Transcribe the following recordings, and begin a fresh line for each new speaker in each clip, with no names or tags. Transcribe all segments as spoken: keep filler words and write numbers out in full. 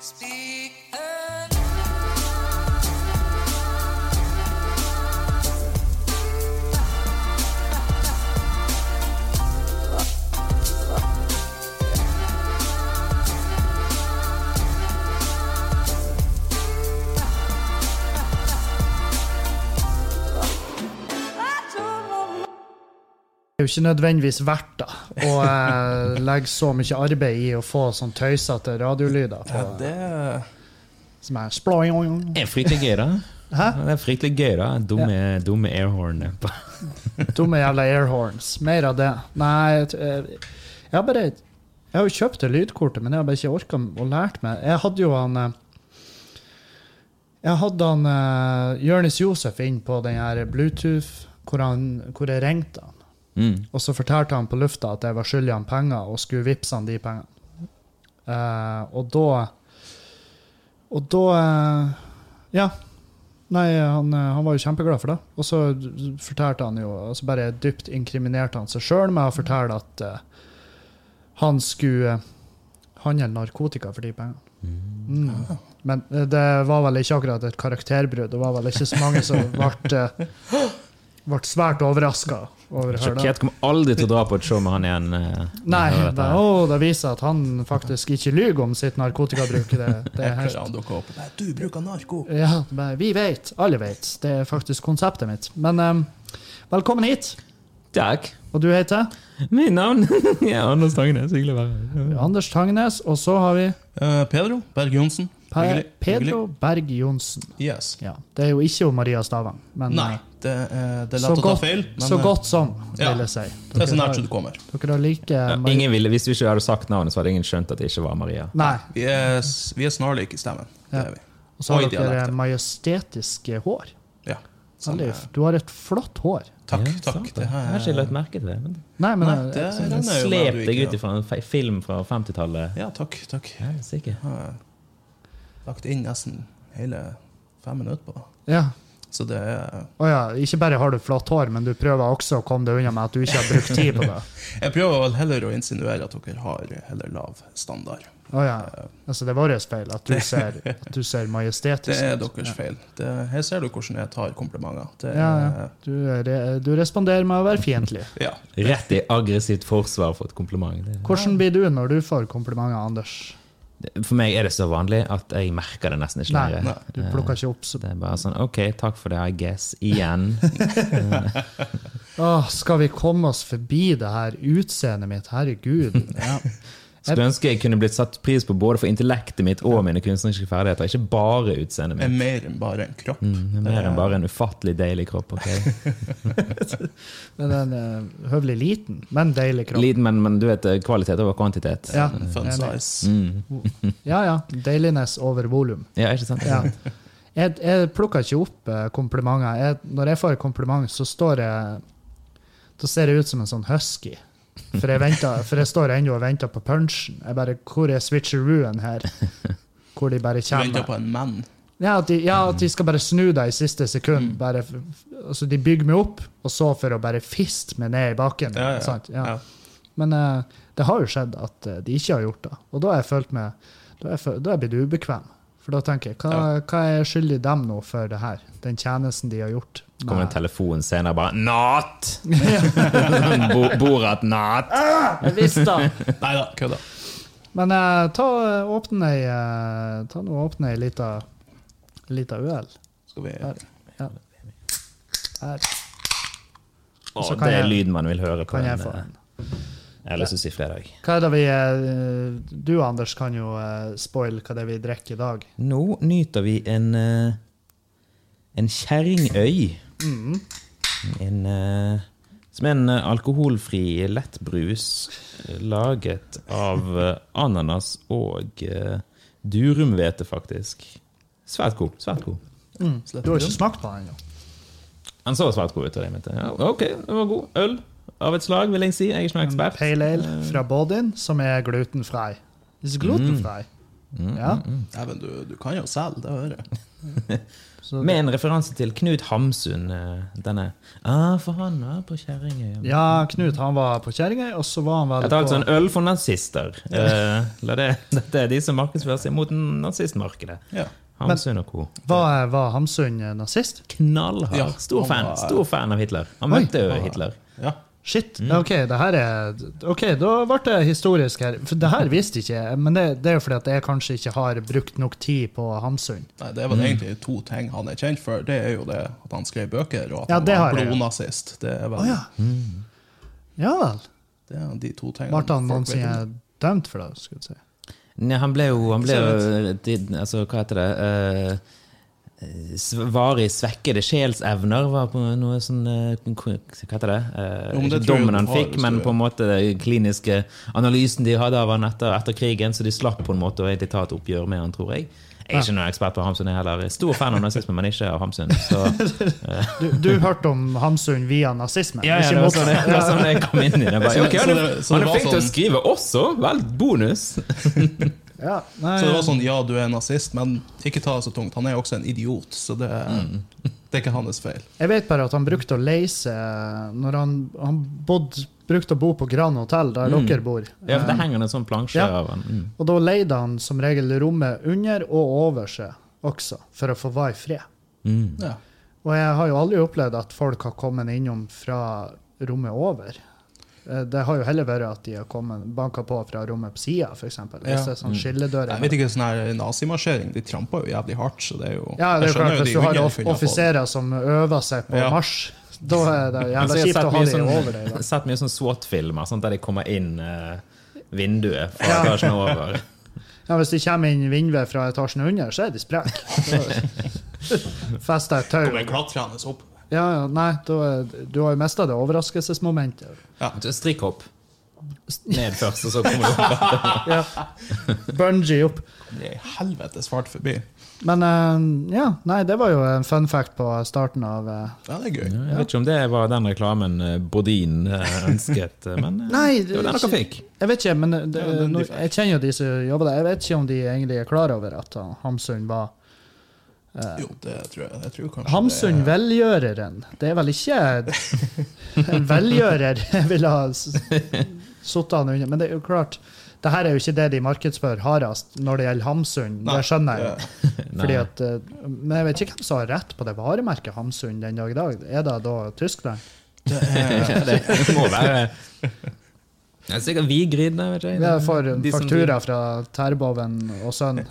Det er jo ikke nødvendigvis verdt da, å eh, legge så mye arbeid i å få sånn tøysete radiolyder på,
Ja, det
som er sploing.
Det er fryktelig gøy da.
Hæ?
Det er fryktelig gøy da. Dumme, dumme airhorn.
Dumme jævla airhorns. Mer av det. Nei, jeg, jeg har bare jeg har jo kjøpt det lydkortet, men jeg har bare ikke orket å lært meg. Jeg hadde jo han jeg hadde han uh, Jonis Josef inn på den her Bluetooth hvor, han, hvor jeg ringte han.
Mm.
Og så fortalte han på lufta at jeg var skyldig han penger og skulle vippse han de pengene. Uh, og da og da uh, ja nei, han, han var jo kjempeglad for det. Og så fortalte han jo, og så bare dypt inkriminerte han seg selv med å fortelle at uh, han skulle handle narkotika for de pengene. Mm. Men det var vel ikke akkurat et karakterbrudd. Det var vel ikke så mange som ble, ble svært overrasket over å høre det.
Sjokkert kommer aldri til å dra på et show med han igjen. Uh,
Nei, det, å, det viser at han faktisk ikke lyger om sitt narkotikabruk. Det, det er helt...
Han dukker opp. Nei, du bruker narko.
Ja, vi vet, alle vet. Det er faktisk konseptet mitt. Men um, velkommen hit.
Takk.
Og du heter?
Mitt navn ja, Anders Tangnes, hyggelig å være her.
Anders Tangnes, og så har vi
uh, Pedro Berg Jonsen.
Pe
Hyggelig.
Pedro
Hyggelig.
Berg Jonsen.
Yes.
Ja, det er jo ikke om Maria Stavang. Men,
Nei, det, er- det er
så
lett å ta
godt,
feil. Men,
så godt som,
ja,
vil jeg si.
det er så nært
har,
som du kommer.
dere har like...
Ja,
Maria-
ingen ville, hvis du ikke hadde sagt navnet, så hadde ingen skjønt at det ikke var Maria.
Nei,
Vi er, vi er snarlik i stemmen. Det
Ja.
er vi.
og så har
Og i
dere
dialekter.
majestetiske hår.
Ja. Sånn,
Veldig,
eh,
du har et flott hår.
takk,
Ja,
takk.
sant
Det
Jeg
her
har ikke lagt merke til det. Men
Nei, men...
Nei,
eh,
det
så-
er-
den
er jo
slepte
hva du
deg
ikke-
ut fra en fe- film fra femtitallet.
Ja, takk, takk.
Ja, sikkert.
Jeg har lagt inn nesten hele fem minutter på det.
ja.
Så det er...
Å ja, ikke bare har du flott hår, men du prøver også å komme deg unna med at du ikke har brukt tid på det.
Jeg prøver vel heller å insinuere at dere har heller lav standard.
Å ja, altså det er våres feil at du ser, at du ser majestetisk.
Det er deres feil. Det, her ser du hvordan jeg tar komplimenter. Det er,
Ja, ja. Du, er- du responderer med å være fiendtlig.
ja.
Rett i aggressivt forsvar for et kompliment. Det,
Hvordan blir du når du får komplimenter, Anders?
for meg er det så vanlig at jeg merker det nesten ikke
Nei,
lenger.
nei,
du plukker ikke opp så...
Det er bare sånn, ok, takk for det, I guess, igjen.
Åh, skal vi komme oss forbi det her utseendet mitt? Herregud. Ja.
Skulle ønske jeg kunne blitt satt pris på både for intellektet mitt og mine kunstneriske ferdigheter, ikke bare utseendet
er
mitt.
mer enn bare en kropp.
Mm, det er mer enn bare en ufattelig deilig kropp, ok?
Men den er høvelig liten, men deilig kropp.
Liten, men, men du vet, kvalitet over kvantitet.
Ja,
Fun
enig.
size.
Mm.
Ja, ja. Deilignes over volum.
Ja, ikke sant?
Ja. Jeg, jeg plukker ikke opp eh, komplimenter. Jeg, når jeg får et kompliment, så står jeg... Da ser jeg ut som en sånn husky. For jeg, venter, for jeg står ennå og venter på punchen. Jeg bare, hvor er switcherooen her? Hvor de bare
Du venter
kommer.
på en mann.
Ja, at de, ja, at de skal bare snu deg i siste sekund. Bare, altså, de bygger meg opp, og så for å bare fiste meg ned i bakken.
Ja, ja,
Sant? Ja.
ja.
Men eh, det har jo skjedd at eh, de ikke har gjort det. Og da har jeg følt meg, da har jeg, følt, da har jeg blitt ubekvem. For da tenker jeg, hva, hva er jeg skyldig dem nå for det her? Den tjenesten de har gjort.
Så kommer en
Nei.
telefon senere bare, natt! Bo, Borat, natt!
Jeg visste det!
Neida, kødda.
Men eh, ta eh, åpne ei, eh, ta nå åpne ei lita, lita øl.
Skal vi...
Her. Ja. Her.
Åh,
så kan
det er
jeg-
lyden man vil høre på
Kan jeg
en,
få
eh,
en?
jeg har lyst til å si fredag.
Hva er det vi, eh, du, Anders, kan jo eh, spoil hva det er vi drikker i dag.
Nå nyter vi en, eh, en kjerringøy.
Mm.
En, eh, som er en eh, alkoholfri lettbrus eh, laget av eh, ananas og uh, durumvete, faktisk. Svært god, svært god.
Mm. Du har ikke smakt på den ennå.
Han så svært god ut av det, mente jeg. Ja, ok, det var god. Øl av et slag, vil jeg si. Jeg er ikke noen ekspert.
Pale ale fra Bodin, som er glutenfri. Is glutenfri?
Mm,
Ja.
mm, mm.
Nei, men du, du kan jo selge, det hører jeg.
Så
Med en referanse til Knut Hamsun, eh, denne ah, for han var på Kjerringøy.
Ja, Knut han var på Kjerringøy, og så var han vel
Jeg tar
på
altså en øl for nazister. Eh, la det, dette er de som markedsfører seg mot nazistmarkedet.
Ja.
Hamsun og co.
Var, var Hamsun nazist?
Knallhard.
Ja,
stor,
han
fan,
var-
stor fan av Hitler. Han
Oi.
møtte jo
Han var-
Hitler.
Ja.
Shit, ok, det her er Ok, da ble det historisk her. For det her visste ikke jeg, men det, det er jo fordi at jeg kanskje ikke har brukt nok tid på Hamsun.
Nei, det er vel egentlig to ting han er kjent for. Det er jo det at han skrev bøker, og at
Ja, det
han
har
var
jeg, ja.
blodnazist. Det er vel
Å ja. Ja vel.
det er de to tingene.
Ble han
folk vet
noensinne
om.
dømt for det, skulle jeg si?
Nei, han ble jo, han ble jo
Så
de- altså, hva heter det? Eh, s- varig svekkede sjelsevner var på noe sånn eh, Hva heter det? Eh,
Jo, men det
ikke
tror jeg
dommen
du
han
har,
fikk,
hvis
men
du-
på en måte den kliniske analysen de hadde av han etter, etter krigen, så de slapp på en måte å egentlig ta et oppgjør med han, tror jeg. Jeg er ikke noen ekspert på Hamsun, jeg heller. Jeg er stor fan av nazisme, men ikke av Hamsun. Så,
Du, du hørte om Hamsun via nazismen?
ja, ja,
ikke
det var
mot-
sånn jeg, det var sånn jeg kom inn i det. Jeg Bare,
Så-
ok,
så
han er,
det- så
han
det
er
var
flink til å
sånn-
skrive også! Vel, bonus!
Ja, nei,
Så det var sånn, ja, du er nazist, men ikke ta det så tungt. Han er også en idiot, så det, det er ikke hans feil.
Jeg vet bare at han brukte å leise når han, han bodde, brukte å bo på Gran Hotel, der
Mm.
dere bor.
Ja, for det henger en sånn plansje
Ja.
av han. Mm.
Og da leide han som regel rommet under og over seg også, for å få være i fred.
Mm.
Ja.
Og jeg har jo aldri opplevd at folk har kommet innom fra rommet over. Eh, Det har jo heller vært at de har kommet, banket på fra rommet på siden, for eksempel. Hvis
Ja.
det er sånn skilledører.
Jeg vet ikke, sånn her nazimarsjering, de tramper jo jævlig hardt, så det er jo...
Ja, det er
jeg
jo klart,
skjønner
hvis
de
du har
hundene
off
kunne ha fått-
offiserer som øver seg på
Ja.
marsj, da er det
Altså,
jævla
jeg
kjipt
har
å ha
sett
de
mye
over deg.
sånn,
da.
sett mye sånn SWAT-filmer, sånn, der de kommer inn eh, vinduet fra
Ja.
etasjen over.
Ja, hvis de kommer inn vinduet fra etasjen under, så er de sprek. Fester et tau.
Kommer klatrende opp.
Ja, ja, nei, da, er- du har jo mistet det overraskelsesmomentet.
Strikkhopp. Ned først, og så kommer du opp.
Ja. Bungee opp.
Det er helvetes fart forbi.
Men eh, ja, nei, det var jo en fun fact på starten av eh,
Ja, det er gøy.
Jeg vet ikke om det var den reklamen eh, Bodin eh, ønsket, eh, men eh,
Nei,
det var den dere fikk.
Jeg vet ikke, men det,
Ja, den de
nå-
fikk.
jeg kjenner jo de som jobber der. Jeg vet ikke om de egentlig er klar over at han- Hamsun var
Jo, det tror jeg. jeg tror kanskje
Hamsun
det er-
velgjøreren. Det er vel ikke en velgjører jeg ville ha s- suttet han under. Men det er jo klart, det her er jo ikke det de markedsfører hardest når det gjelder Hamsun.
Nei,
Det skjønner jeg jo.
det-
Fordi at, eh, men jeg vet ikke hvem som har rett på det varemerket Hamsun den dag i dag. Er det da Tyskland?
det er-
Ja, det må være Det er sikkert Vigrid, jeg vet ikke.
Vi får
De som-
faktura fra Terboven og sønn.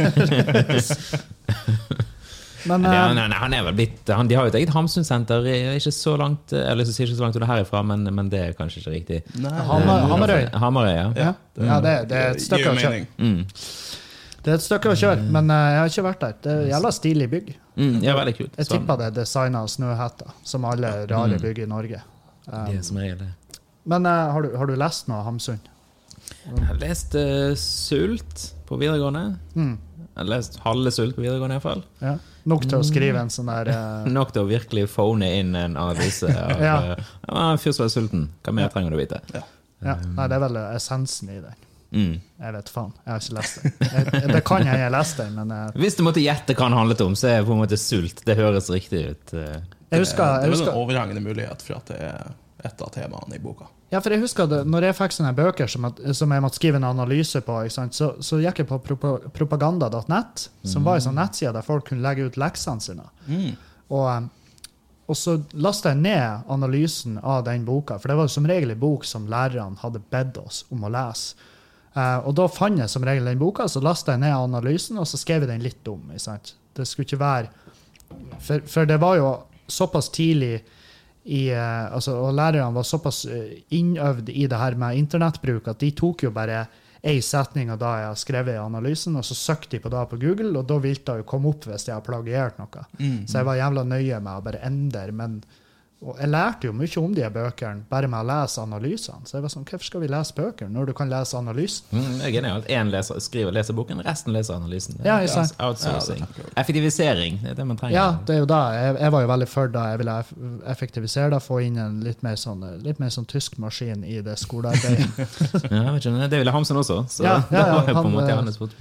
Men
Ja,
eh,
nei, nei, han er vel blitt han, De har jo et eget Hamsun-senter, ikke så langt Eller så sier ikke så langt unna herifra, men, men det er kanskje ikke riktig.
Nei,
Hamar-
det-
Hamarøy.
Hamarøy, ja.
ja, ja det, det er et stykke
gir
å
jo
kjøre.
mening.
Mm.
Det er et stykke å kjøre, men eh, jeg har ikke vært der. Det er jævla stilig bygg.
Mm, ja, veldig kult.
Jeg
Sånn.
tipper det er designet av Snøhetta, som alle rare bygg i Norge. Um,
Det er som regel det.
men eh, har, du, har du lest noe av Hamsun?
Jeg har lest eh, Sult på videregående.
Mm.
Jeg har lest halve Sult på videregående i hvert fall.
Ja. Nok til å skrive en sånn der eh,
Nok til å virkelig phone inn en analyse av
Ja.
ja. uh, en fyr som er sulten. Hva mer trenger du vite?
ja. Nei, det er vel essensen i den.
Mm.
Jeg vet faen. Jeg har ikke lest den. Jeg, det kan hende jeg leste den, men eh,
Hvis du måtte gjette hva den handlet om, så er på en måte sult. Det høres riktig ut. eh.
jeg husker,
det
jeg
er vel en
husker
overhengende mulighet for at det er et av temaene i boka.
Ja, for jeg husker det, når jeg fikk sånne bøker som, at, som jeg måtte skrive en analyse på, ikke sant, så, så gikk jeg på propa- propaganda punktum nett, som var en sånn nettside der folk kunne legge ut leksene sine. Og, eh, og så lastet jeg ned analysen av den boka, for det var som regel en bok som lærerne hadde bedt oss om å lese. Eh, og da fant jeg som regel den boka, så lastet jeg ned analysen, og så skrev jeg den litt om. Ikke sant? Det skulle ikke være... For, for det var jo såpass tidlig i, eh, altså, og lærerne var såpass eh, innøvd i det her med internettbruk at de tok jo bare ei setning av da jeg har skrevet i analysen, og så søkte de på det på Google, og da ville det jo komme opp hvis jeg har plagiert noe. Så jeg var jævla nøye med å bare endre, men og jeg lærte jo mye om de her bøkene bare med å lese analysene. Så jeg var sånn, hvorfor skal vi lese bøker når du kan lese analysen?
Mm, det er genialt. Én leser, skriver leser boken, resten leser analysen. Det er
Ja, ikke sant.
Outsourcing.
Ja, det er akkurat.
Effektivisering. Det er det man trenger.
Ja, det er jo da. Jeg, jeg var jo veldig for da jeg ville eff- effektivisere det, få inn en litt mer sånn, litt mer sånn tysk maskin i det skolearbeidet.
Ja, jeg vet ikke, det ville Hamsun også, så
Ja, ja, ja,
det var jo på
han,
en måte
eh,
hans fotball.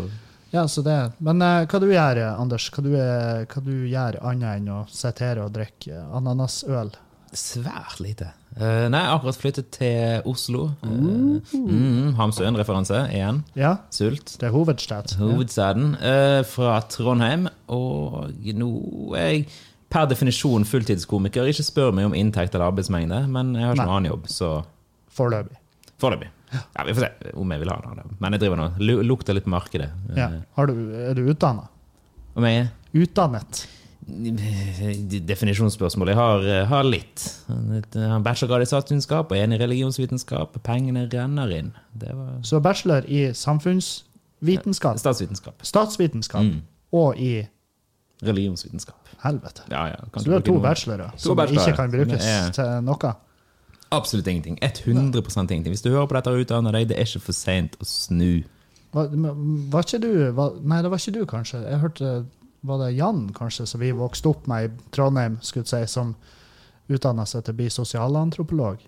Ja, så det. Men uh, hva du gjør, Anders? Hva du, uh, hva du gjør annet enn å sitte her og drikke ananasøl?
Svært lite. Uh, nei, akkurat flyttet til Oslo. Uh, mm, Hamsun-referanse igjen.
Ja,
Sult.
det er hovedstad.
Hovedstaden. Uh, fra Trondheim. Og nå er jeg per definisjon fulltidskomiker. Ikke spør meg om inntekt eller arbeidsmengde, men jeg har ikke noen annen jobb, så...
Foreløpig.
Foreløpig. Ja, vi får se om jeg vil ha det. Men jeg driver nå. Lukter litt på markedet.
Ja. Har du, er du utdannet?
Om jeg er?
Utdannet?
Definisjonsspørsmål. Jeg har, har litt. Jeg har bachelorgrad i statsvitenskap og en i religionsvitenskap. Pengene renner inn. Det var...
Så bachelor i samfunnsvitenskap?
Statsvitenskap.
Statsvitenskap. Mm. Og i...
religionsvitenskap.
Helvete.
Ja, ja,
så du har to bachelorer som
bachelorer.
ikke kan brukes er... til noe?
Absolutt ingenting. hundre prosent ingenting. Hvis du hører på dette og utdanner deg, det er ikke for sent å snu.
Var, var ikke du... Var, nei, det var ikke du, kanskje. Jeg hørte... Var det Jan, kanskje, som vi vokste opp med i Trondheim, skulle jeg si, som utdannet seg til å bli sosialantropolog?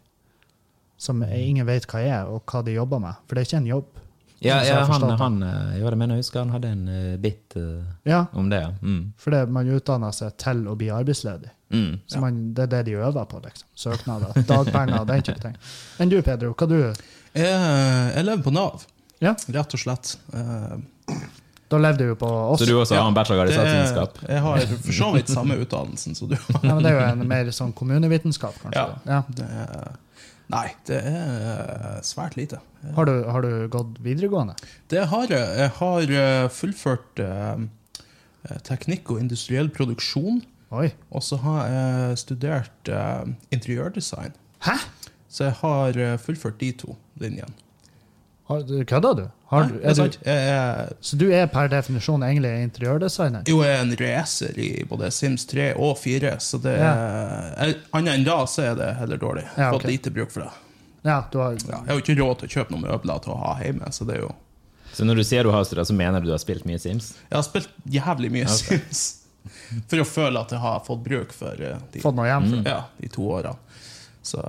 Som ingen vet hva er, og hva de jobber med. For det er ikke en jobb.
Ja, ja han, han, ja, det mener jeg husker, han hadde en uh, bit uh,
ja.
om det. Mm.
For det, man utdanner seg til å bli arbeidsledig.
Mm,
så
ja.
man, det er det de øver på, liksom. Søknader, dagpenger, den type ting. Men du, Pedro, hva du?
Jeg, jeg lever på Nav,
ja.
rett og slett. Uh,
da levde du på oss.
Så du også har en bachelorgrad i statsvitenskap?
Jeg har for så vidt samme utdannelsen som du har.
Ja, men det er jo en mer sånn kommunevitenskap, kanskje.
Ja, ja. Det er... Nei, det er svært lite.
Har du, har du gått videregående?
Det har jeg. Jeg har fullført uh, teknikk og industriell produksjon.
Oi.
Og så har jeg studert uh, interiørdesign.
Hæ?
Så jeg har fullført de to linjene.
Har, kødder du? Har,
Nei, det er sant.
Du, jeg er, så du er per definisjon egentlig interiørdesigner?
Jo, jeg er en racer i både Sims tre og fire, så det
ja.
er... Annet enn da så er det heller dårlig. Jeg har
ja,
fått
okay.
lite bruk for det.
Ja, du har...
Ja, jeg har jo ikke råd til å kjøpe noen møbler til å ha hjemme, så det er jo...
Så når du sier du har studert, så mener du du har spilt mye Sims?
Jeg har spilt jævlig mye okay. Sims. For å føle at jeg har fått bruk for de,
fått noe hjem for.
Ja, de to årene. Så...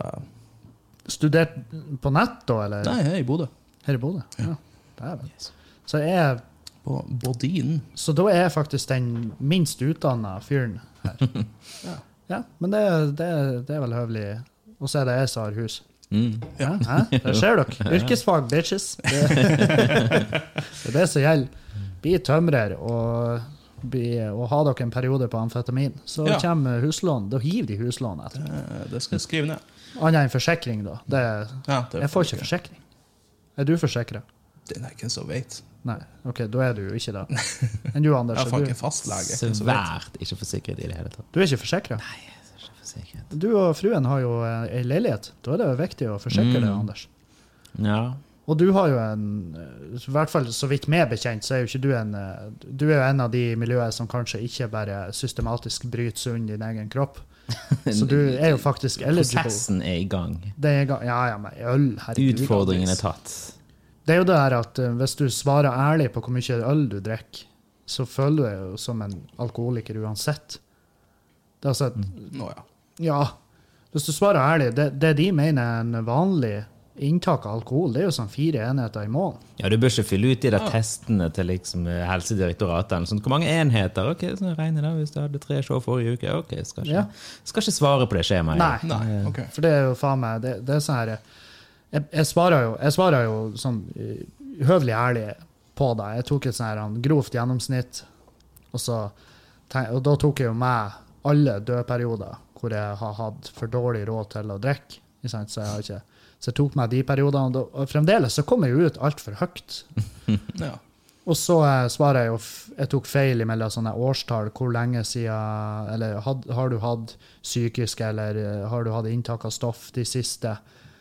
Studert på nett da, eller?
Nei, jeg er i Bodø.
Her i Bodø? Ja. Det er yes. Så jeg er...
På Bodin.
Så da er jeg faktisk den minst utdannet fyren her. ja. ja, men det, det, det er vel høvelig. Og så er det jeg som har hus.
Mm.
Ja, hæ? Det ser dere. Yrkesfag, bitches. Det, det er det som gjelder. Bli tømrer og, bli, og ha dere en periode på amfetamin. Så ja. Kommer huslån. Da hiver de huslån etter.
Det, det skal jeg skrive ned.
Annet enn forsikring da. Det,
ja, det
jeg får ikke forsikring. Er du forsikret?
Det er ikke så vet.
Nei, ok, da er du jo ikke da. Enn du, Anders?
Jeg får ikke fastlege.
Svært ikke forsikret i det hele tatt.
Du er ikke forsikret?
Nei, jeg er ikke forsikret.
Du og fruen har jo en leilighet. Da er det jo viktig å forsikre mm. det, Anders.
Ja.
Og du har jo en, i hvert fall så vidt meg bekjent, så er jo ikke du en, du er jo en av de miljøer som kanskje ikke bare systematisk bryter sunn din egen kropp. Så du er jo faktisk eligible.
Prosessen er i gang.
Det er i gang. Ja, ja, men øl, herregud.
Utfordringen er tatt.
Det er jo det her at uh, hvis du svarer ærlig på hvor mye øl du drikker, så føler du deg jo som en alkoholiker uansett. Det er altså et,
mm. oh, ja.
ja, hvis du svarer ærlig, det, det de mener er en vanlig inntak av alkohol, det er jo sånn fire enheter i måneden.
Ja, du bør ikke fylle ut i de testene til liksom helsedirektoratet. Sånn, hvor mange enheter? Ok, så regner det hvis du hadde tre show forrige uke. Ok, skal ikke, ja. skal ikke svare på det skjemaet.
Nei,
Nei. Okay.
For det er jo faen meg, det, det er sånn her, jeg, jeg, svarer jo, jeg svarer jo sånn høvelig ærlig på det. Jeg tok et sånn her grovt gjennomsnitt, og, så, og da tok jeg jo med alle dødperioder hvor jeg har hatt for dårlig råd til å drikke. Så jeg har ikke... Så jeg tok meg de periodene, og fremdeles så kom jeg jo ut alt for høyt.
ja.
Og så eh, svarer jeg jo, jeg tok feil mellom sånne årstall, hvor lenge siden, eller had, har du hatt psykisk, eller har du hatt inntak av stoff de siste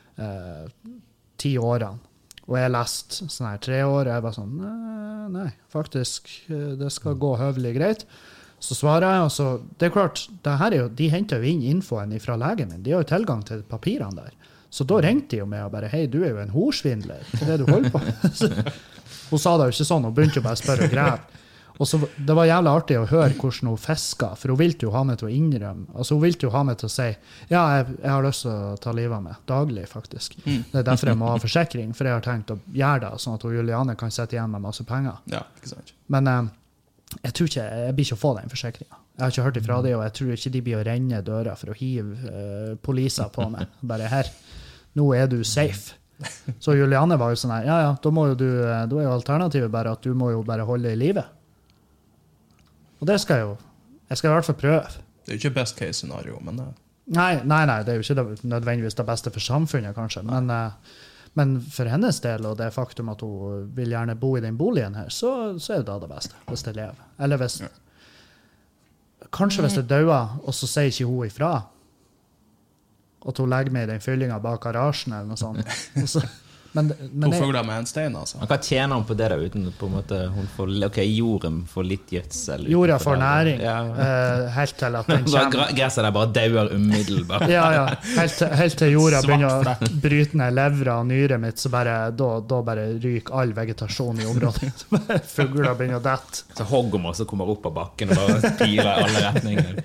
eh, ti årene? Og jeg leste sånne her tre år, og jeg var sånn, nei, nei, faktisk, det skal gå høvelig greit. Så svarer jeg, og så, det er klart, det her er jo, de henter jo inn infoen fra legen min, de har jo tilgang til papirene der. Så da ringte de jo meg og bare, hei, du er jo en horsvindler, det er det du holder på. Hun sa det jo ikke sånn, hun begynte jo bare å spørre og greve. Og så det var jævlig artig å høre hvordan hun fisker, for hun vil jo ha meg til å innrømme. Altså hun vil jo ha meg til å si, ja, jeg, jeg har lyst til å ta livet av meg, daglig faktisk. Mm. Det er derfor jeg må ha forsikring, for jeg har tenkt å gjøre det, sånn at hun Juliane kan sette igjen med masse penger.
Ja, ikke sant.
Men eh, jeg tror ikke, jeg blir ikke å få den forsikringen. Jeg har ikke hørt ifra det, og jeg tror ikke de blir å renne døra for å hive uh, poliser på meg. Bare her, nå er du safe. Så Juliane var jo sånn her, ja, ja, da må jo du, da er jo alternativet bare at du må jo bare holde i livet. Og det skal jeg jo, jeg skal i hvert fall prøve.
Det er jo ikke best case scenario, men... Uh...
Nei, nei, nei, det er jo ikke det, nødvendigvis det beste for samfunnet, kanskje. Men, uh, men for hennes del, og det faktum at hun vil gjerne bo i den boligen her, så, så er det da det beste, hvis det lever. Eller hvis... Ja. Kanskje hvis det døver, og så sier ikke hun ifra. At hun legger meg i den fyllingen bak garasjen, eller noe sånt. Så, men, men
to fugler med en stein, altså.
Man kan tjene om på det da, uten på en måte, hun får, ok, jorden får litt gjødsel.
Jorda får næring,
ja.
uh, helt til at den kommer.
Gresset der bare dauer umiddelbart.
Ja, ja, helt til, helt til jorda begynner å bryte ned levra og nyret mitt, så bare, da, da bare ryker all vegetasjon i området. Fugler begynner å dette.
Så hoggom også kommer opp av bakken og bare piler i alle retninger.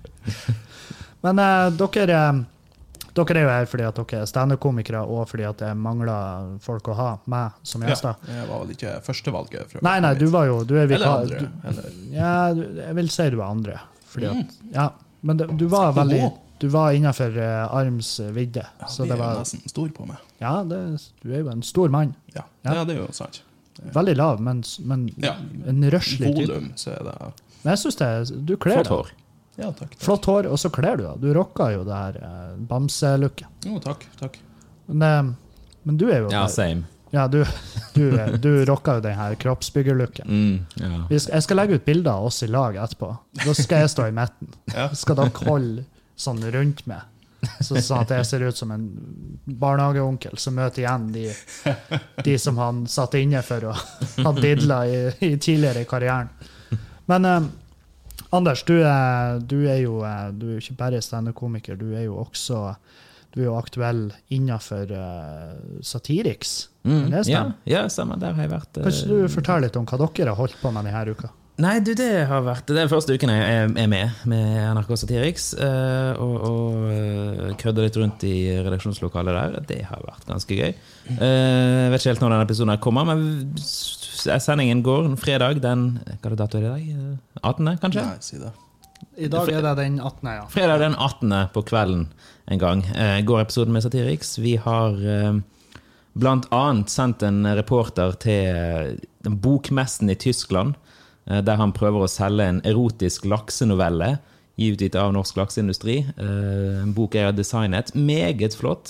Men uh, dere... Dere er jo her fordi at dere er stand-up-komikere, og fordi at det mangler folk å ha med som gjester.
Ja, jeg var vel ikke førstevalget.
Nei, nei, du var jo... Du er vikar,
eller andre.
Du,
eller...
Ja, du, jeg vil si du er andre. Fordi at, ja, men det, du var veldig... Du var innenfor uh, arms vidde.
Ja,
så
det
det var
er nesten stor på meg.
Ja, det, du er jo en stor mann.
Ja, ja. ja det er jo sant.
Veldig lav, men, men
ja.
en røslig type.
Volum, så er det...
Men jeg synes det, du kler
Flott hår.
Ja, takk, takk.
Flott hår, og så kler du da. Du rocker jo det her eh, bamse-looket.
Jo, takk, takk.
Men, men du er jo...
Ja, same.
Ja, du, du, du rocker jo den her kroppsbyggerlooken.
Mm, ja.
Jeg skal legge ut bilder av oss i lag etterpå. Da skal jeg stå i midten.
Ja.
Skal dere holde sånn rundt meg. Så, sånn at jeg ser ut som en barnehageonkel som møter igjen de, de som han satt inne for å ha didla i, i tidligere i karrieren. Men... Um, Anders, du er, du er jo du er ikke bare stand-up-komiker, du er jo også du er jo aktuell innenfor uh, Satiriks.
Mm, ja, ja, samme der har jeg vært.
Uh, Kanskje du forteller litt om hva dere har holdt på med denne uka?
Nei, du, det har vært det er første uken jeg er med med N R K Satiriks, uh, og, og uh, krødde litt rundt i redaksjonslokalet der. Det har vært ganske gøy. Uh, jeg vet ikke helt når denne episoden kommer, men sendingen går fredag, den, hva er det dato i dag? attende, kanskje?
Nei, si det.
I dag er det den attende, ja.
Fredag den attende på kvelden en gang uh, går episoden med Satiriks. Vi har uh, blant annet sendt en reporter til den bokmessen i Tyskland, der han prøver å selge en erotisk laksenovelle gitt ut av norsk lakseindustri. En bok jeg har designet, meget flott,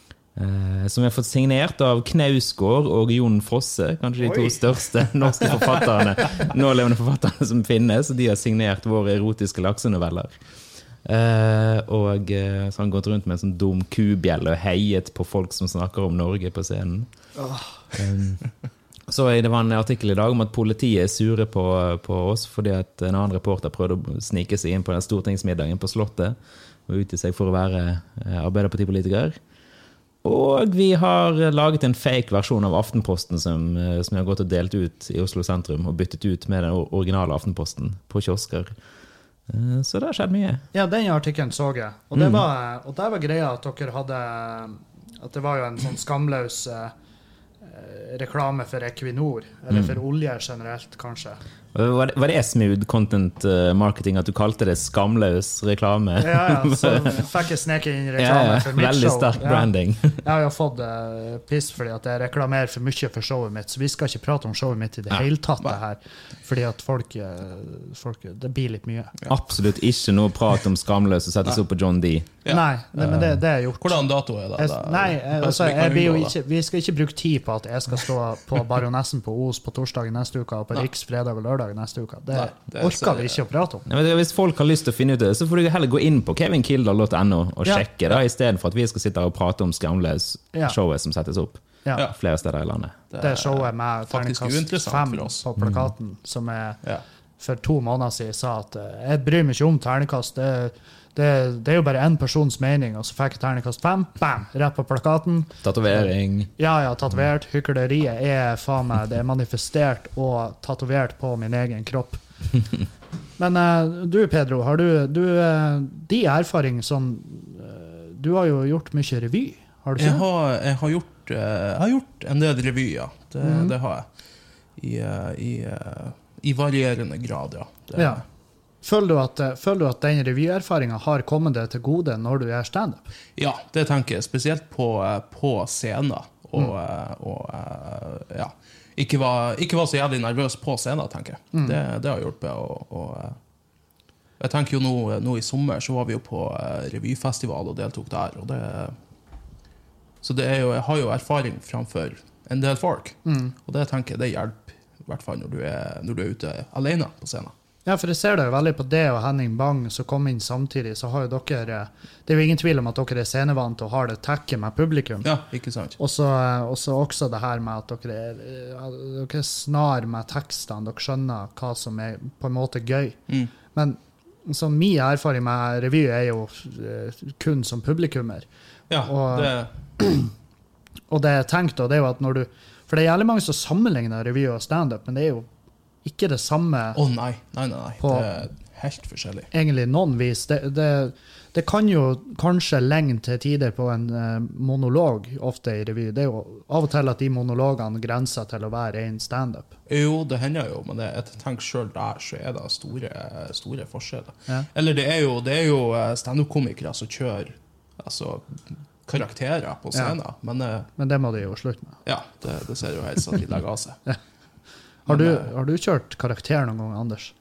som jeg har fått signert av Knausgård og Jon Fosse, kanskje de to Oi. største norske forfatterne, nålevende forfatterne som finnes, og de har signert våre erotiske lakseноveller. Og så har han gått rundt med en sånn dum kubjelle og heiet på folk som snakker om Norge på scenen. Oh. Så det var en artikkel i dag om at politiet er sure på, på oss fordi at en annen reporter prøvde å snike seg inn på den stortingsmiddagen på Slottet og ute seg for å være arbeiderpartipolitiker. Og vi har laget en fake versjon av Aftenposten som, som vi har gått og delt ut i Oslo sentrum og byttet ut med den originale Aftenposten på kiosker. Så det har skjedd mye. Ja,
den artikkelen så jeg. Og det var, og det var greia at dere hadde at det var jo en sånn skamløs reklame for Equinor, eller for olje generelt, kanskje.
Var det, var det smooth content marketing at du kalte det skamløs reklame?
Ja, ja, så fikk jeg sneke inn reklame ja, ja. for mitt
Veldig
show.
Veldig sterk branding.
Ja. Jeg har jo fått uh, piss fordi at jeg reklamerer for mye for showet mitt, så vi skal ikke prate om showet mitt i det ja. hele tatt det her, fordi at folk, folk, det blir litt mye.
Ja. Absolutt ikke noe prat om skamløs og settes opp på John D.
Ja. Nei, det, men det, det er gjort.
Hvordan dato er det?
Jeg, nei, altså, jeg blir jo ikke, vi skal ikke bruke tid på at jeg skal stå på Baronessen på Os på torsdag neste uke, og på Riks fredag og lørdag neste uke. Det, nei, det orker vi ikke å prate om.
Ja, hvis folk har lyst til å finne ut det, så får du heller gå inn på kevin kildahl dot no og sjekke ja. det, i stedet for at vi skal sitte og prate om skamløs ja. showet som settes opp ja. flere steder i landet.
Det, det showet med
faktisk uinteressant for oss.
På plakaten, mm. som er...
Ja.
for to måneder siden sa at eh, jeg bryr meg ikke om ternekast, det, det, det er jo bare en persons mening, og så fikk jeg ternekast fem, bam, rett på plakaten.
Tatovering.
Ja, ja, tatovert. Hykleriet er faen meg, det er manifestert og tatovert på min egen kropp. Men uh, du, Pedro, har du, du uh, de erfaring som uh, du har jo gjort mye revy, har du ikke?
Jeg har, jeg har, gjort, uh, jeg har gjort en del revyer, det,
Mhm.
det har jeg. I, uh, i, uh, I varierende grad, ja. Det,
Ja. Føler du at, uh, føler du at den revyerfaringen har kommet deg til gode når du gjør stand-up?
Ja, det tenker jeg. Spesielt på, uh, på scenen. Og, uh, og uh, ja, ikke var, ikke var så jævlig nervøs på scenen, tenker jeg.
Mm.
Det, det har hjulpet. Og, og, uh, jeg tenker jo nå, nå i sommer så var vi jo på uh, revyfestival og deltok der. Og det, så det er jo, jeg har jo erfaring framfor en del folk.
Mm.
Og det tenker jeg det hjelper, i hvert fall når du er, når du er ute alene på scenen.
Ja, for jeg ser det jo veldig på det og Henning Bang som kom inn samtidig, så har jo dere, det er jo ingen tvil om at dere er scenevant og har det tekket med publikum.
Ja, ikke sant?
Og så og så også det her med at dere er, dere er snar med tekstene, dere skjønner hva som er på en måte gøy.
Mm.
Men så min erfaring med revy er jo eh, kun som publikummer.
Ja,
Og-
det,
Og det jeg tenkte, og det er jo at når du, for det er jævlig mange som sammenligner revy og stand-up, men det er jo ikke det samme
å nei, nei, nei, nei.
På-
Det er helt forskjellig.
egentlig noen vis. Det, det, det kan jo kanskje lenge til tider på en eh, monolog, ofte i revy. Det er jo av og til at de monologene grenser til å være en stand-up.
Jo, det hender jo, men det, jeg tenker selv der så er det store, store forskjeller.
Ja.
Eller det er jo, det er jo eh, stand-up-komikere som kjører altså, karakterer på scenen, men eh,
Men det må de jo slutte med.
ja, det, det ser jo helt sånn at de legger av seg.
Har du,
Men, eh,
har du kjørt karakter noen gang, Anders?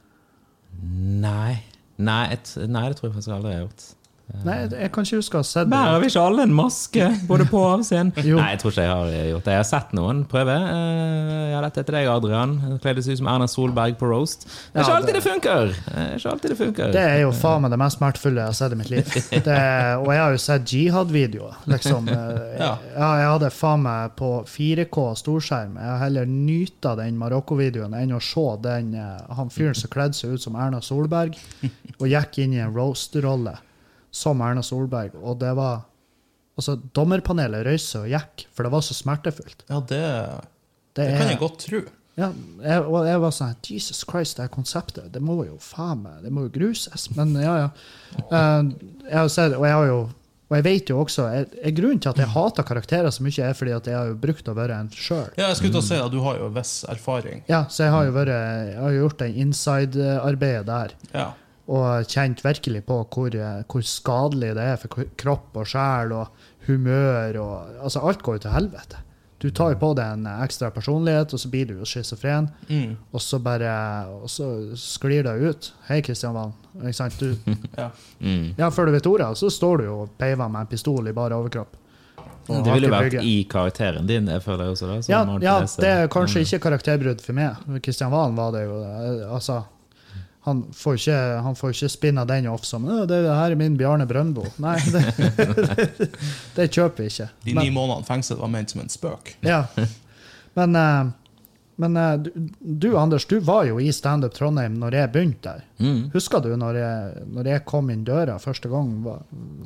Nei. Nei, et, nei, det tror jeg faktisk aldri jeg har gjort.
Nei, jeg kan ikke huske å ha sett
Men har
det.
vi ikke alle en maske, både på og av scenen?
Jo.
Nei, jeg tror ikke jeg har gjort det. Jeg har sett noen prøve. Eh, Ja, dette er til deg, Adrian. Kledde seg ut som Erna Solberg på roast. Det er
Ja,
ikke alltid
det-
det funker! Det er ikke alltid det funker.
Det er jo faen meg det mest smertefulle jeg har sett i mitt liv. Det, og jeg har jo sett jihad-videoer, liksom.
Ja.
Ja, jeg hadde faen meg på fire K storskjerm. Jeg har heller nyta den Marokko-videoen enn å se den, eh, han fyren som kledde seg ut som Erna Solberg, og gikk inn i en roast-rolle som Erna Solberg, og det var altså, dommerpanelet røyste og gikk, for det var så smertefullt.
Ja, det,
Det,
det kan
er,
jeg godt tro.
ja, jeg, og jeg var sånn, Jesus Christ, det her konseptet, det må jo faen meg, det må jo gruses, men ja, ja. Eh, jeg har sett, og jeg har jo, og jeg vet jo også, jeg, jeg grunnen til at jeg hater karakterer så mye er fordi at jeg har jo brukt å være en selv.
Ja, jeg skulle til å si at du har jo en viss erfaring.
Ja, så jeg har jo vært, jeg har jo gjort det inside-arbeidet der,
Ja.
og kjent virkelig på hvor, hvor skadelig det er for k- kropp og sjel og humør, og altså alt går jo til helvete. Du tar jo på deg en ekstra personlighet, og så blir du jo schizofren,
Mm.
og så bare, og så sklir det ut. Hei, Kristian Valen. Ikke sant? Du,
Ja.
Mm.
ja, før du vet ordet, så står du jo og peiver med en pistol i bare overkropp. Og
Det ville jo
haker
vært
brygge.
i karakteren din, jeg føler jeg også. Da, som
Ja,
man
ja,
får lese.
det er kanskje ikke karakterbrudd for meg. Kristian Valen var det jo. eh, Altså, han får ikke, han får ikke spinne den off som «Å, det her er min Bjarne Brøndbo. Nei, det, det, det kjøper vi ikke.
De
Men-
ni månedene fengsel var ment som en spøk.
Ja. Men, eh, men eh, du, du, Anders, du var jo i Stand Up Trondheim når jeg begynte der.
Mm.
Husker du når jeg, når jeg kom inn døra første gang? Var,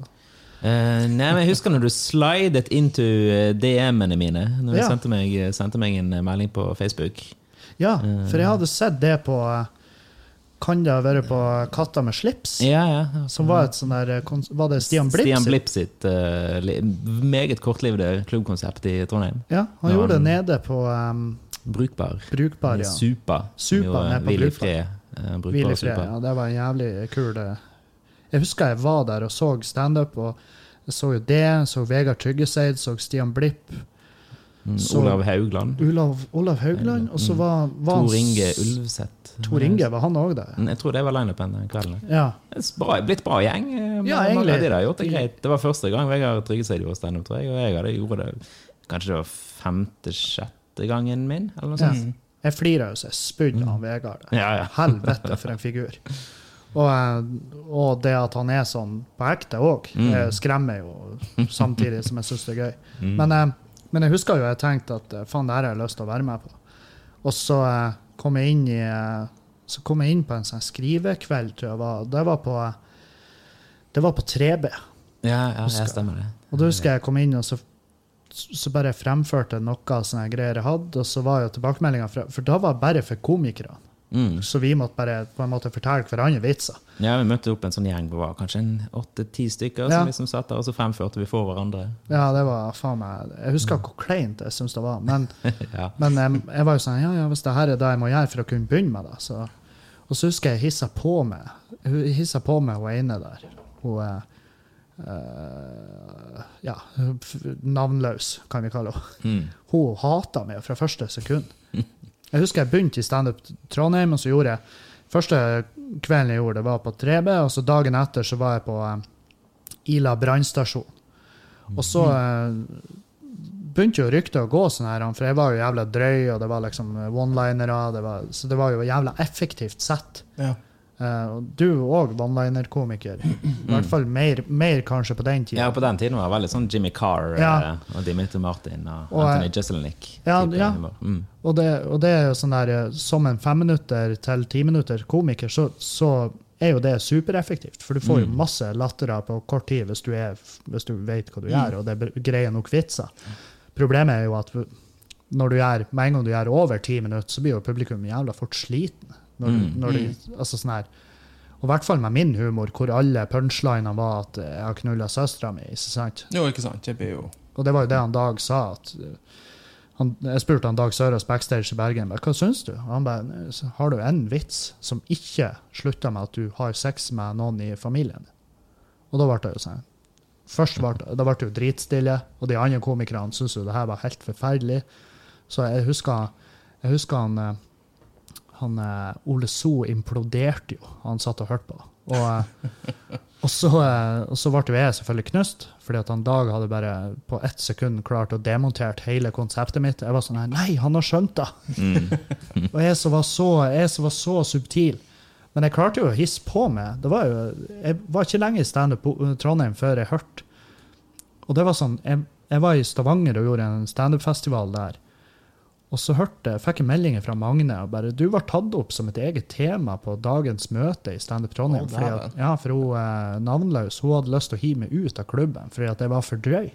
Eh, nei, men jeg husker når du slidet into eh, D M-ene mine, når du
Ja.
sendte, meg, sendte meg en eh, melding på Facebook.
ja, for jeg hadde sett det på eh, Kan det ha vært på Katta med slips?
Ja, ja.
Som var et sånn der eh, kons- Var det Stian Blipp?
Stian
sitt?
Blipp sitt eh, li- meget kortlivede klubbkonsept i Trondheim.
Ja, han
Ja,
gjorde det
han-
nede på um,
Brukbar.
Brukbar, ja.
Supa.
Supa
som jo, eh,
nede på
hvil i
Brukbar.
fred. Eh, Brukbar
Hvil i
og
fred.
Supa.
Ja, det var en jævlig kul eh. Jeg husker jeg var der og så stand-up, og jeg så jo det, så Vegard Tryggeseid, så Stian Blipp,
Mm,
så-
Olav Haugland.
Olav, Olav Haugland, og så var, var han
Tor Inge
s-
Ulvseth.
Tor Inge, var han òg der?
Mm, Jeg tror det var lineupen den kvelden.
Ja.
Det er bra, blitt bra gjeng. eh, men
Ja,
mange
egentlig.
av de der har gjort det greit. Det var første gang Vegard Tryggeseid gjorde standup, tror jeg. Og jeg hadde gjorde det kanskje det var femte-sjette gangen min, eller noe
Ja.
sånt.
Jeg flirer jo så jeg spydde av Vegard. der.
Ja, ja.
Helvete for en figur. Og, eh, og det at han er sånn på ekte òg,
Mm.
skremmer jo samtidig som jeg syns det er gøy.
Mm.
Men, eh, men jeg husker jo jeg tenkte at eh, faen, det her har jeg lyst til å være med på. Og så eh, kom jeg inn i, eh, så kom jeg inn på en sånn skrivekveld, tror jeg var. Det var på, det var på tre B.
Ja, ja, jeg stemmer det.
Og da husker jeg kom inn, og så, så bare fremførte noe sånne greier jeg hadde, og så var jo tilbakemeldingen fra, for da var det bare for komikere.
Mm.
Så vi måtte bare på en måte fortelle hverandre vitser.
Ja, vi møtte opp en sånn gjeng, det var kanskje en åtte-ti stykker
Ja.
som liksom satt der, og så fremførte vi for hverandre.
Ja, det var faen meg, jeg husker hvor kleint jeg synes det var, men,
Ja.
men jeg, jeg var jo sånn, ja, ja, hvis det her er det jeg må gjøre for å kunne begynne med det, så, og så husker jeg hissa på meg, hun hissa på meg hun ene der, hun er, uh, ja, f- navnløs, kan vi kalle henne.
Mm.
Hun hatet meg fra første sekund. Jeg husker jeg begynte i stand-up Trondheim, og så gjorde jeg, første kvelden jeg gjorde, det var på tre B, og så dagen etter så var jeg på eh, Ila brannstasjon. Og så eh, begynte jo ryktet å gå sånn her, for jeg var jo jævla drøy, og det var liksom one-linere, det var, så det var jo jævla effektivt sett.
Ja.
Eh, og du er også one-liner-komiker. I hvert fall mer, mer kanskje på den tiden.
Ja, på den tiden var det veldig sånn Jimmy Carr
Ja.
eh, og Dimitri Martin og,
Og,
Anthony Jeselnik.
ja,
type
ja.
humor. Mm.
Og det, og det er jo sånn der, eh, som en fem minutter til ti minutter komiker, så, så er jo det supereffektivt, for du får jo masse lattere på kort tid hvis du, er, hvis du vet hva du gjør, og det er greier nok vitser. Problemet er jo at når du gjør, med en gang du gjør over ti minutter, så blir jo publikum jævla fort sliten. Når, du- når de, altså sånn her, og i hvert fall med min humor, hvor alle punchlinene var at jeg har knullet søstra mi, ikke sant?
Jo, ikke sant. Det blir jo...
Og det var jo det han Dag sa, at uh, han, jeg spurte han Dag Sørås backstage i Bergen, hva synes du? Og han bare, "Nei, så har du en vits som ikke slutter med at du har sex med noen i familien? Og da ble det jo sånn. Først ble det, da ble det jo dritstille, og de andre komikerne synes jo det her var helt forferdelig. Så jeg husker, jeg husker han, uh, han uh, Ole So imploderte jo, han satt og hørte på. Og, uh, og, så, uh, og så ble jo jeg selvfølgelig knust, fordi at han Dag hadde bare på ett sekund klart å demontere hele konseptet mitt. Jeg var sånn her, nei, han har skjønt det. Og jeg som var så, jeg som var så subtil. Men jeg klarte jo å hisse på meg. Det var jo, jeg var ikke lenge i stand-up på Trondheim før jeg hørte. Og det var sånn, jeg, jeg var i Stavanger og gjorde en stand-up-festival der. Og så hørte, fikk jeg meldinger fra Magne, og bare, du var tatt opp som et eget tema på dagens møte i Stand Up Trondheim.
Å,
Fordi at, ja, for hun eh, navnløs, hun hadde lyst til å hive meg ut av klubben, fordi at jeg var for drøy.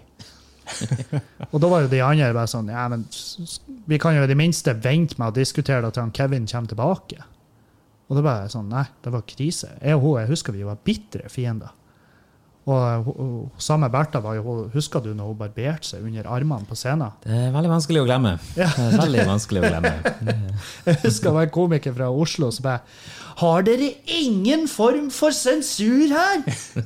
Og da var jo de andre bare sånn, ja, men s- s- vi kan jo i det minste vente med å diskutere det til han Kevin kommer tilbake. Og det var sånn, nei, det var krise. Jeg og hun, jeg husker vi var bittre fiender. Og hun- hun- samme Bertha var jo, hun- husker du når hun barberte seg under armene på scenen?
Det er veldig vanskelig å glemme.
Ja.
Det er veldig vanskelig å glemme.
Jeg husker det var en komiker fra Oslo som bare, har dere ingen form for sensur her?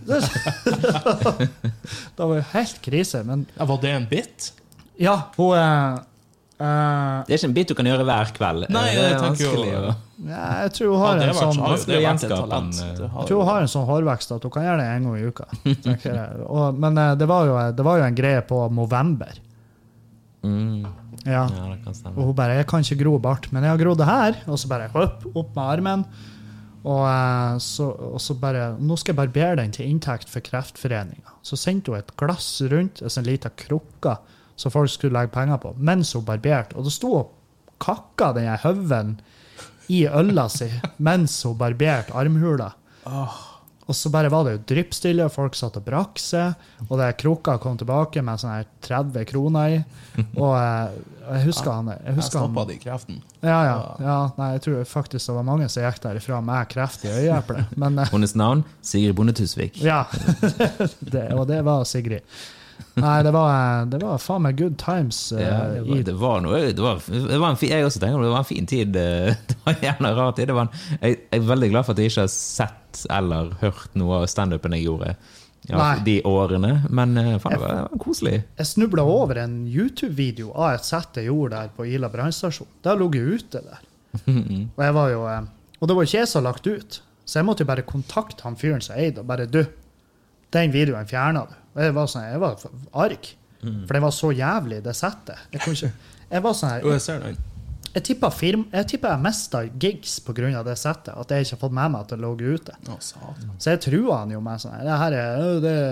Det var jo helt krise, men
Ja, var det en bit?
ja, hun er... eh,
Det er ikke en bit du kan gjøre hver kveld.
Nei,
det er
jeg tenker jo-
vanskelig å...
ja, jeg tror hun har
Ja, det
en
har vært-
sånn...
har jo
vanskelig
det
å
vært et
gjenskape
talent.
en,
Det har
Jeg tror hun har en sånn hårvekst at hun kan gjøre det en gang i uka. tenker jeg. Og, men eh, det var, jo, det var jo en greie på Movember.
Mm,
Ja.
ja, det kan stemme.
Og hun bare, jeg kan ikke gro bart, men jeg har grodd det her. Og så bare opp, opp med armen. Og, eh, så, og så bare, nå skal jeg barbere den til inntekt for Kreftforeningen. Så sendte hun et glass rundt, en sånn liten krukka, så folk skulle legge penger på, mens hun barberte. Og da sto hun og kakka den her høven i øla si, mens hun barberte armhula. Og så bare var det jo dryppstille, og folk satt og brakk seg, og det krukka kom tilbake med sånne her tretti kroner i. Og eh, jeg husker han... Jeg
Jeg
husker han
stoppa det i kreften.
ja, ja, ja. Nei, jeg tror faktisk det var mange som gikk derifra med kreft i øyeeplet. Men eh,
Hennes navn? Sigrid Bonde Tusvik.
ja, det, og det var Sigrid. Nei, det var, eh, det var faen meg good times. eh,
Ja, det, var,
i,
det var noe det var, det var en fin, Jeg også tenker det var en fin tid. eh, Det var en gjerne rar tid. Det var en, jeg, jeg er veldig glad for at jeg ikke har sett eller hørt noe av standupen jeg gjorde ja,
Nei.
de årene. Men eh, faen, det var, det var koselig.
jeg snubla over en YouTube-video av et sett jeg gjorde der på Ila brannstasjon. Det lå jeg ute der. Og jeg var jo... eh, Og det var ikke jeg som lagt ut. Så jeg måtte jo bare kontakte han fyren som eide, og bare, du, den videoen fjernet du. Og jeg var sånn, jeg var arg. For det var så jævlig, det settet. Jeg kunne ikke... Jeg var sånn
Jo,
her...
jeg ser den.
Jeg tipper, firm, jeg tipper jeg mistet gigs på grunn av det settet, at jeg ikke har fått med meg at det lå ute.
Å, satan.
Så jeg truer han jo med sånn, det her er, «Å, det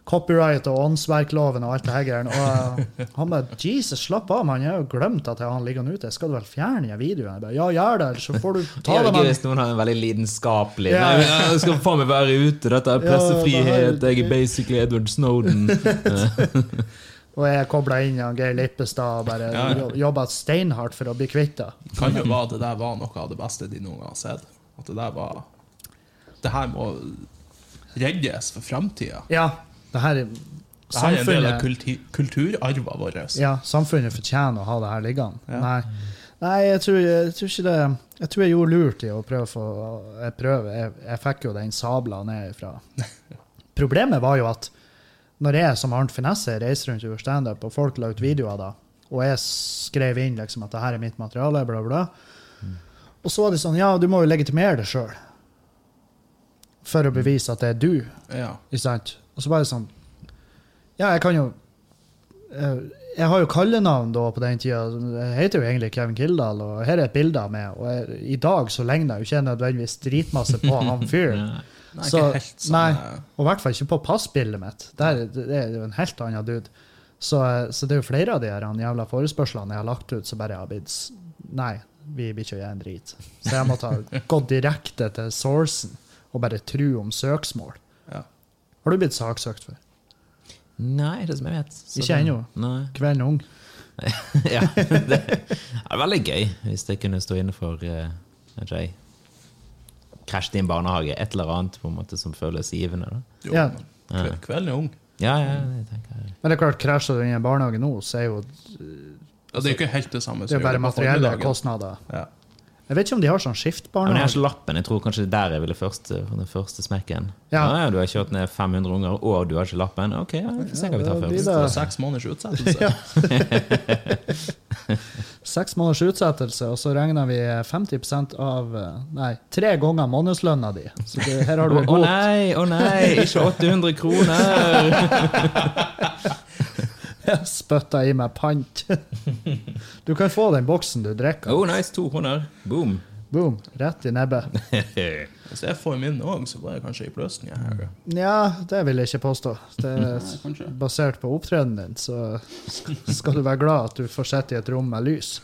copyright og åndsverkloven og alt det her greiene. Og uh, han bare, Jesus, slapp av, man. Jeg har jo glemt at han ligger ute. Skal du vel fjerne den videoen? Jeg bare, ja, gjør det, så får du ta det.
Hvis noen har en veldig lidenskapelig.
Ja.
Nei, jeg skal faen meg være ute. Dette er pressefrihet. Jeg er basically Edward Snowden.
Og jeg koblet inn av Geir Lippestad og bare
Ja, ja.
jobbet steinhardt for å bli kvitt det.
Kan jo være at det der var noe av det beste de noen gang har sett. At det der var... Det her må reddes for fremtiden.
Ja, det her er
Det her er en del av
samfunnet.
kulti- kulturarven vår.
Ja, samfunnet fortjener å ha det her liggende.
Ja.
Nei, Nei jeg, tror, jeg tror ikke det. Jeg tror jeg gjorde lurt i å prøve å jeg prøver. Jeg, jeg fikk jo den sabla ned ifra. Problemet var jo at når jeg som Arnt Finesse reiser rundt over stand-up, og folk la ut videoer da, og jeg skrev inn liksom at det her er mitt materiale, bla bla, og så var det sånn, ja, du må jo legitimere det selv, for å bevise at det er du,
Ja.
ikke sant? Og så var det sånn, ja, jeg kan jo, jeg, jeg har jo kallenavn da på den tiden, jeg heter jo egentlig Kevin Kildahl, og her er et bilde av meg, og jeg, i dag så legner jeg jo ikke nødvendigvis dritmasse på han fyren.
Nei,
Så,
ikke helt sånn...
nei,
eh,
og i hvert fall ikke på passbildet mitt. Der, det det er jo en helt annen dude. Så, så det er jo flere av de her han jævla forespørslene jeg har lagt ut, så bare jeg har blitt, s- nei, vi blir ikke å gjøre en drit. Så jeg måtte ha gått direkte til sourcen, og bare tro om søksmål.
Ja.
Har du blitt saksøkt for?
Nei, det som jeg vet. Så
Ikke
det-
ennå.
Nei.
Kvelden ung.
Ja, det er veldig gøy hvis det kunne stå inne for uh, ikke jeg, krasj i en barnehage, et eller annet på en måte som føles givende. Da.
Jo,
Ja.
men kve- kvelden er ung.
Ja, ja, det tenker jeg.
Men det er klart, krasjer du inn i en barnehage nå, så er jo
Ja, det er jo ikke helt det samme
det er jo bare
gjør på
materielle
formiddagen.
kostnader.
Ja.
Jeg vet ikke om de har sånn
Ja, men jeg har
skiftbarnehage.
ikke lappen. Jeg tror kanskje det der jeg ville først uh, den første smekken.
Ja.
Ja. Ja, du har kjørt ned fem hundre unger, og du har ikke lappen. Ok, ja, vi får se hva vi tar
Ja, da blir
først.
Det var
det-
seks måneders utsettelse.
Seks måneders utsettelse, og så regner vi femti prosent av, nei, tre ganger månedslønna di. Så det, her har du
Å
en
å
god
nei, å nei, ikke åtte hundre kroner!
spøtta i meg pant. Du kan få den boksen du drikker.
Oh, nice, to kroner. Boom.
Boom, rett i nebbet.
Hvis jeg får min òg, så går jeg kanskje i plussen. Jeg her.
Ja, det vil jeg ikke påstå. Det er
Nei, kanskje.
basert på opptredenen din, så skal du være glad at du får sitte i et rom med lys.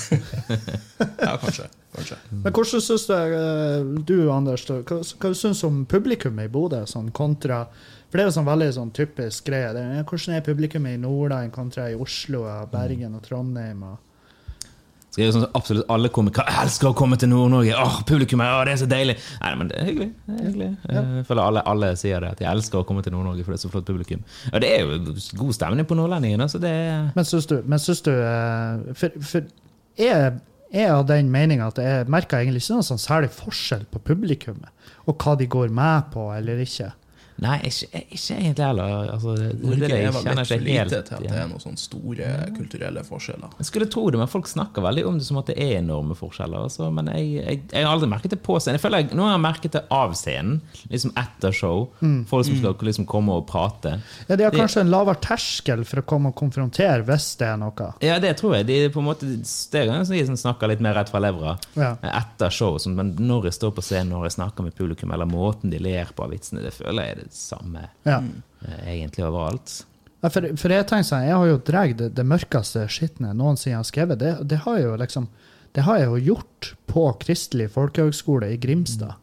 Ja, kanskje. kanskje.
Men hvordan synes du, eh, du Anders, da, hva, hva synes du om publikum i Bodø, sånn kontra, for det er jo sånn veldig sånn typisk greie, det er, hvordan er publikum i Nordland kontra i Oslo, og Bergen og Trondheim, og
Skal jeg sånn absolutt alle komikere jeg elsker å komme til Nord-Norge. Åh, publikum, åh, det er så deilig. Nei, men det er hyggelig. Det er hyggelig. Jeg føler alle, alle sier det, at jeg elsker å komme til Nord-Norge, for det er så flott publikum. Og det er jo god stemning på nordlendingene, så det er...
Men synes du, men synes du eh, for, for jeg er av den meningen at jeg merker egentlig ikke noen sånn særlig forskjell på publikummet, og hva de går med på eller ikke.
Nei, ikke, ikke egentlig heller. Altså, det, det,
Norge
det, det,
er
jeg
vel
kjenner
litt for
ikke helt
lite til at det
igjen.
er noen sånne store kulturelle forskjeller.
Jeg skulle tro det, men folk snakker veldig om det som at det er enorme forskjeller. Altså, men jeg, jeg, jeg har aldri merket det på scenen. Jeg føler jeg, nå har jeg merket det av scenen, liksom etter show. Folk som skal liksom komme og prate.
Ja, de har
Det-
kanskje en lavere terskel for å komme og konfrontere hvis det er noe.
Ja, det tror jeg. De er på en måte det er ganger som de som snakker litt mer rett fra levra
Ja.
etter show. Sånn, men når jeg står på scenen, når jeg snakker med publikum, eller måten de ler på av vitsene, det føler jeg er det samme
Ja.
eh, egentlig overalt.
Ja, for, for jeg tenker sånn, jeg har jo dregt det, det mørkeste skittene noensinne har skrevet. Det, det har jeg jo liksom, det har jeg jo gjort på Kristelig Folkehøgskole i Grimstad.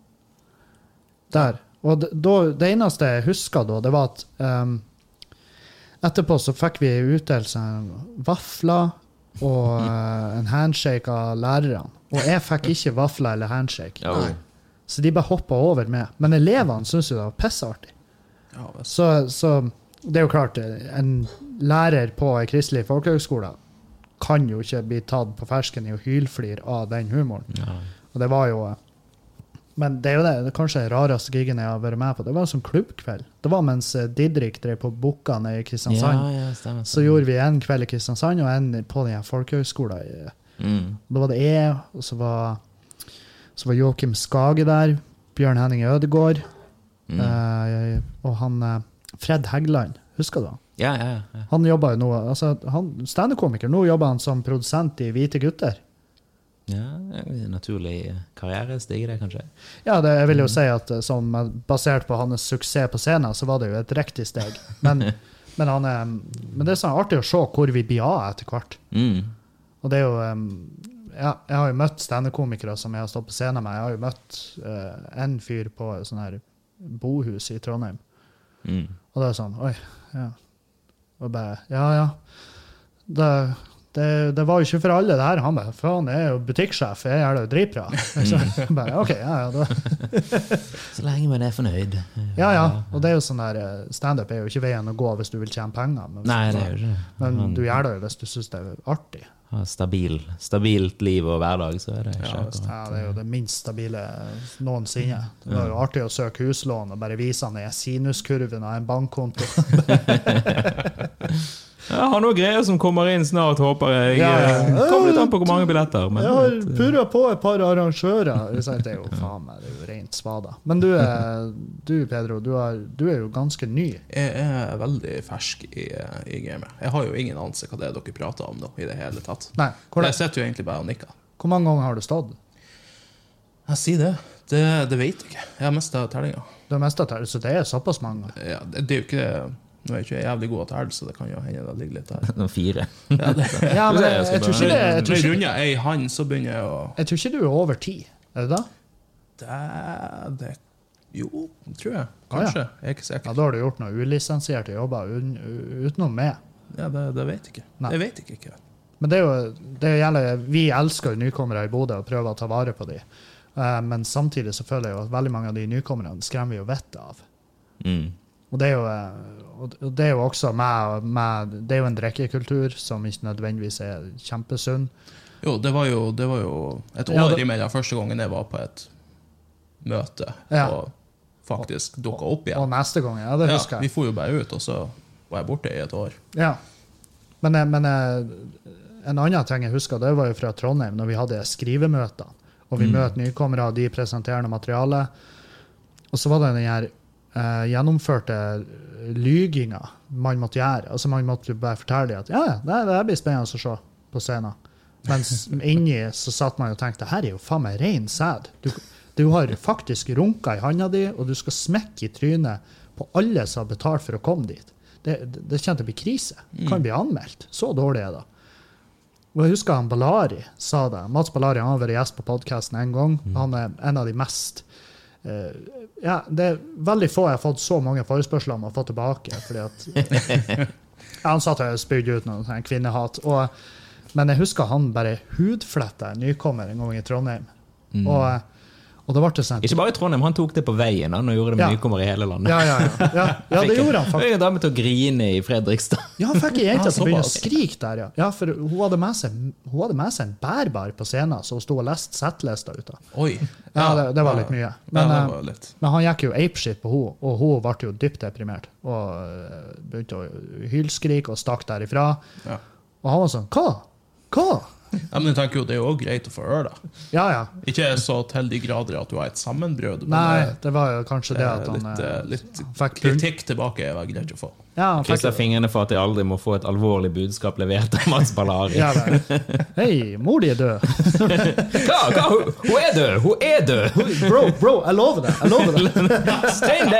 Der. Og det, da, det eneste jeg husker da, det var at um, etterpå så fikk vi utdelt sånn vafler og uh, en handshake av lærerne. Og jeg fikk ikke vafler eller handshake.
Ja,
Nei.
Så de bare hoppet over med. Men elevene synes jo det var pissartig.
Ja, hvis-
Så, så det er jo klart, en lærer på en kristelig folkehøgskole kan jo ikke bli tatt på fersken i å hylflir av den humoren.
Ja.
Og det var jo... Men det er jo det, det er kanskje den rareste gigen jeg har vært med på. Det var en sånn klubbkveld. Det var mens eh, Didrik drev på Bukkan i Kristiansand.
Ja, ja, stemmer,
Så gjorde vi en kveld i Kristiansand, og en på den her folkehøgskolen. i-
Mm.
Da var det jeg, og så var, så var Joachim Skage der, Bjørn Henning Ødegård,
Mm.
eh, og han eh, Fred Hegland, husker du han?
Ja, ja, ja.
Han jobber jo nå, altså han, stand-up-komiker, nå jobber han som produsent i Hvite gutter.
Ja, naturlig karrierestig det, kanskje.
Ja, det, jeg vil jo si at som, basert på hans suksess på scenen, så var det jo et riktig steg. Men, men, han er, men det er sånn artig å se hvor vi blir av etter hvert.
Mm.
Og det er jo... Ja, jeg har jo møtt stand-up-komikere som jeg har stått på scenen med. Jeg har jo møtt uh, en fyr på et sånn her bohus i Trondheim.
Mm.
Og det er sånn, oi, ja. Og bare, ja, ja. Det, det, det var jo ikke for alle det her. Han bare, faen, jeg er jo butikksjef, jeg er det jo dritbra. Så jeg bare, ok, ja, ja. Da.
Så lenge man er fornøyd.
Ja, ja. Og det er jo sånn der, stand-up er jo ikke veien å gå hvis du vil tjene penger. Men,
Nei, det er jo ikke.
men du gjør det jo hvis du synes det er artig.
Ha stabil, stabilt liv og hverdag, så er det ikke
Ja,
akkurat.
ja, det er jo det minst stabile noensinne. Det var jo artig å søke huslån og bare vise ned sinuskurven av en bankkonto.
Jeg har noen greier som kommer inn snart, håper jeg.
Ja, ja.
Kommer litt an på hvor mange billetter. Men
Jeg har purret på et par arrangører. Det er jo faen meg, det er jo rent svada. Men du, er, du Pedro, du er, du er jo ganske ny.
Jeg er veldig fersk i, i gamet. Jeg har jo ingen anelse hva det er dere prater om nå, i det hele tatt.
Nei, hvor,
Jeg sitter jo egentlig bare og nikker.
hvor mange ganger har du stått?
Jeg sier det. Det, det vet jeg ikke. Jeg har mistet tellinga.
Du har mistet til, så det er såpass mange.
Ja, det, det er jo ikke... Nå er jeg ikke jævlig god til tell, så det kan jo hende det ligger litt der.
Noen fire.
Ja, det,
Ja, men jeg, jeg tror ikke det... Jeg tror
Når jeg
ikke,
runder ei hand, så begynner jeg å...
jeg tror ikke du er over ti. Er det da?
Det, det, jo, tror jeg. Kanskje. Jeg er ikke
Ja,
sikker.
da har du gjort noe ulisensierte jobber un, utenom meg.
Ja, det, det vet jeg ikke.
Nei.
Jeg vet ikke ikke.
Men det er jo, det gjelder, vi elsker jo nykommere i Bodø og prøver å ta vare på de. Eh, men samtidig så føler jeg jo at veldig mange av de nykommerne skremmer vi jo vettet av.
Mm.
Og det er jo, eh, og det er jo også med, med, det er jo en drikkekultur som ikke nødvendigvis er kjempesunn.
Jo, det var jo, det var jo et
Ja,
år
det-
imellom første gangen jeg var på et møte,
Ja.
og faktisk dukket opp
Og
igjen.
neste gang, ja, det
Ja,
husker
vi
jeg.
får jo bare ut, og så var jeg borte i et år.
Ja. Men, eh, men eh, en annen ting jeg husker, det var jo fra Trondheim, når vi hadde skrivemøter, og vi
Mm.
møter nykommere, og de presenterer noe materiale, og så var det den her eh, gjennomførte lyginga man måtte gjøre. Altså man måtte bare fortelle at ja, ja, det, det blir spennende å se på scenen. Mens inni så satt man og tenkte, her er jo faen meg ren sæd. Du, du har faktisk runka i handa di, og du skal smekke i trynet på alle som har betalt for å komme dit. Det, det, det kjente å bli krise. Det kan bli anmeldt. Så dårlig er det. Og jeg husker han Ballari sa det. Mats Ballari han har vært gjest på podcasten en gang. Han er en av de mest Uh, ja, det er veldig få jeg har fått så mange forespørsler om å få tilbake, fordi at ja, han satt og spydde ut noe sånn kvinnehat, og, men jeg husker han bare hudfletta en nykommer en gang i Trondheim,
Mm.
og, og det var til sånn
Ikke bare i Trondheim, han tok det på veien han, og gjorde det med
Ja.
nykommere i hele landet.
ja, ja, ja, ja, ja, det gjorde han
Fikk
faktisk.
en dame til å grine i Fredrikstad.
Ja, han fikk ei jente
Ja,
til å begynne å
såpass.
skrike der, ja. Ja, for hun hadde med seg, hun hadde med seg en bærbar på scenen, så hun stod og leste settlista ut av.
Oi.
Ja, det, det var litt mye.
Ja,
Men,
det
eh,
var litt.
Men han gikk jo apeshit på henne, og hun ble jo dypt deprimert. Og eh, begynte å hylskrike og stakk derifra.
Ja.
Og han var sånn, hva? Hva?
Ja, men jeg tenker jo, det er jo også greit å få høre det.
Ja, ja.
Ikke så til de grader at du har et sammenbrød, men
Nei,
eh,
det var jo kanskje det at han
litt,
eh,
eh, litt
fikk pund.
kritikk tilbake er vel greit å få.
Ja, han fikk
Krysser fingrene for at jeg aldri må få et alvorlig budskap levert av Mats Ballari.
ja, vel. Hei, mor di er død.
Hva? Hva? Hun, hun er død! Hun er død!
Bro, bro, jeg lover det. Jeg lover det.
Stein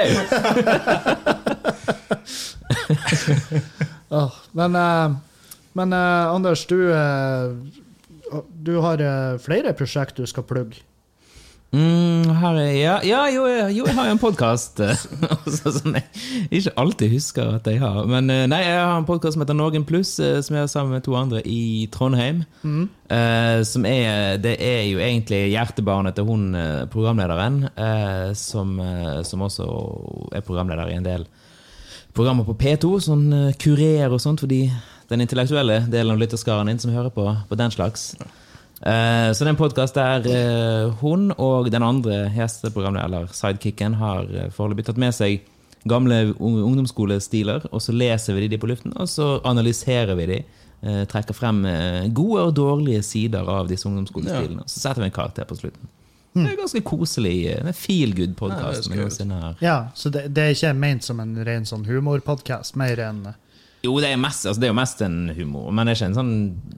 død!
Åh, men eh, men eh, Anders, du, eh, du har eh, flere prosjekt du skal plugge.
Mm, her er, ja, ja jo, jo, jeg har jo en podcast eh, som jeg ikke alltid husker at jeg har. Men eh, nei, jeg har en podcast som heter Norgen Plus, eh, som jeg har sammen med to andre i Trondheim. Eh, som er, det er jo egentlig hjertebarnet til hun eh, programlederen, eh, som, eh, som også er programleder i en del programmer på P to, sånn eh, kurer og sånt, fordi den intellektuelle delen av lytterskaren din som hører på, på den slags. Uh, så det er en podcast der uh, hun og den andre gjesteprogrammet, eller sidekicken, har uh, foreløpig tatt med seg gamle un- ungdomsskolestiler, og så leser vi de på luften, og så analyserer vi de, uh, trekker frem uh, gode og dårlige sider av disse ungdomsskolestilene, og så setter vi en karakter på slutten. Det er ganske koselig, uh, en feel good
Ja, det
podcast
er
med
skøy.
noensinne her.
Ja, så det, det er ikke ment som en ren sånn humorpodcast, mer enn
Jo, det er, mest, altså det er jo mest en humor, men det er ikke en sånn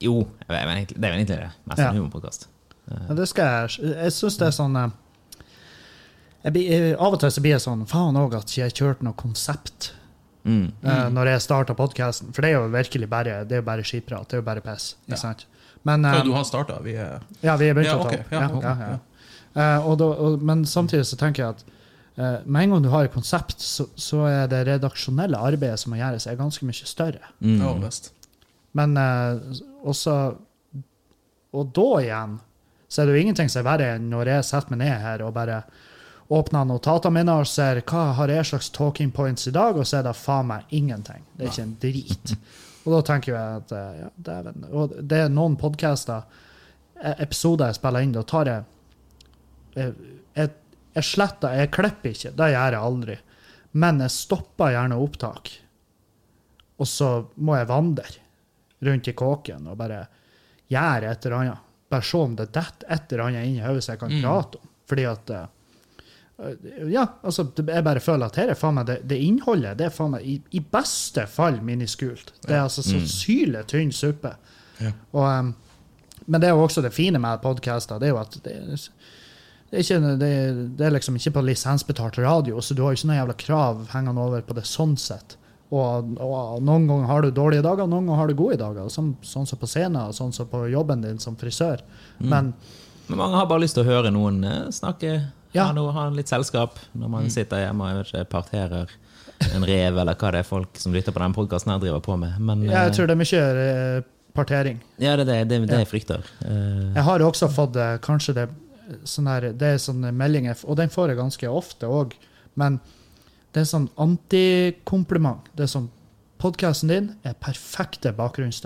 Jo, det er vel egentlig det, er vel egentlig det. Mest
Ja.
en humorpodcast.
Ja, det skal jeg Jeg synes det er sånn eh, jeg blir, jeg, Av og til så blir jeg sånn faen også at jeg kjørte noe konsept
Mm.
eh, når jeg startet podcasten. For det er jo virkelig bare Det er jo bare skiprat, det er jo bare piss. Ikke
Ja.
sant? Men,
Hva
eh,
du har startet? Vi er...
ja, vi er begynt
Ja,
å ta
ok.
opp.
Ja,
Ja,
ok.
ja, ja. Eh, og da, og, men samtidig så tenker jeg at eh, med en gang du har et konsept, så, så er det redaksjonelle arbeidet som må gjøres, er ganske mye større.
Mm.
Ja, visst.
Men eh, også Og da igjen så er det jo ingenting som er verre enn når jeg setter meg ned her og bare åpner notatene mine og ser hva har jeg slags talking points i dag, og så er det faen meg ingenting. Det er ikke en drit. Og da tenker jeg at eh, ja, dæven. Og det er noen podcaster, eh, episoder jeg spiller inn, da tar jeg jeg, jeg, jeg sletter, jeg klipper ikke, det gjør jeg aldri. Men jeg stopper gjerne opptak. Og så må jeg vandre rundt i kåken og bare gjøre et eller annet. Bare se om det detter et eller annet inn i hodet som jeg kan
Mm.
prate om. Fordi at eh, ja, altså, det- jeg bare føler at her er faen meg det, det innholdet, det er faen meg i, i beste fall miniskult. Det er altså så
Mm.
syle tynn suppe.
Ja.
Og, em, men det er jo også det fine med podcaster, det er jo at det, er- det, er ikke, det, er- det er liksom ikke på lisensbetalt radio, så du har jo ikke noe jævla krav hengende over på det sånn sett. Og, og noen ganger har du dårlige dager, noen ganger har du gode dager, sånn, sånn som på scenen, og sånn som på jobben din som frisør. Men
Men mange har bare lyst til å høre noen eh, snakke,
Ja.
ha, noe, ha litt selskap når man sitter hjemme og jeg vet ikke, parterer en rev, eller hva det er folk som lytter på den podcasten her driver på med. Men,
jeg
eh,
tror det er mye eh, partering.
ja, det er det, det, det
Ja.
jeg frykter. Eh,
Jeg har også fått eh, kanskje det sånn her, det er sånne meldinger, og den får jeg ganske ofte også, men det er sånn antikompliment. Det er sånn, podcasten din er perfekte bakgrunnsstøy.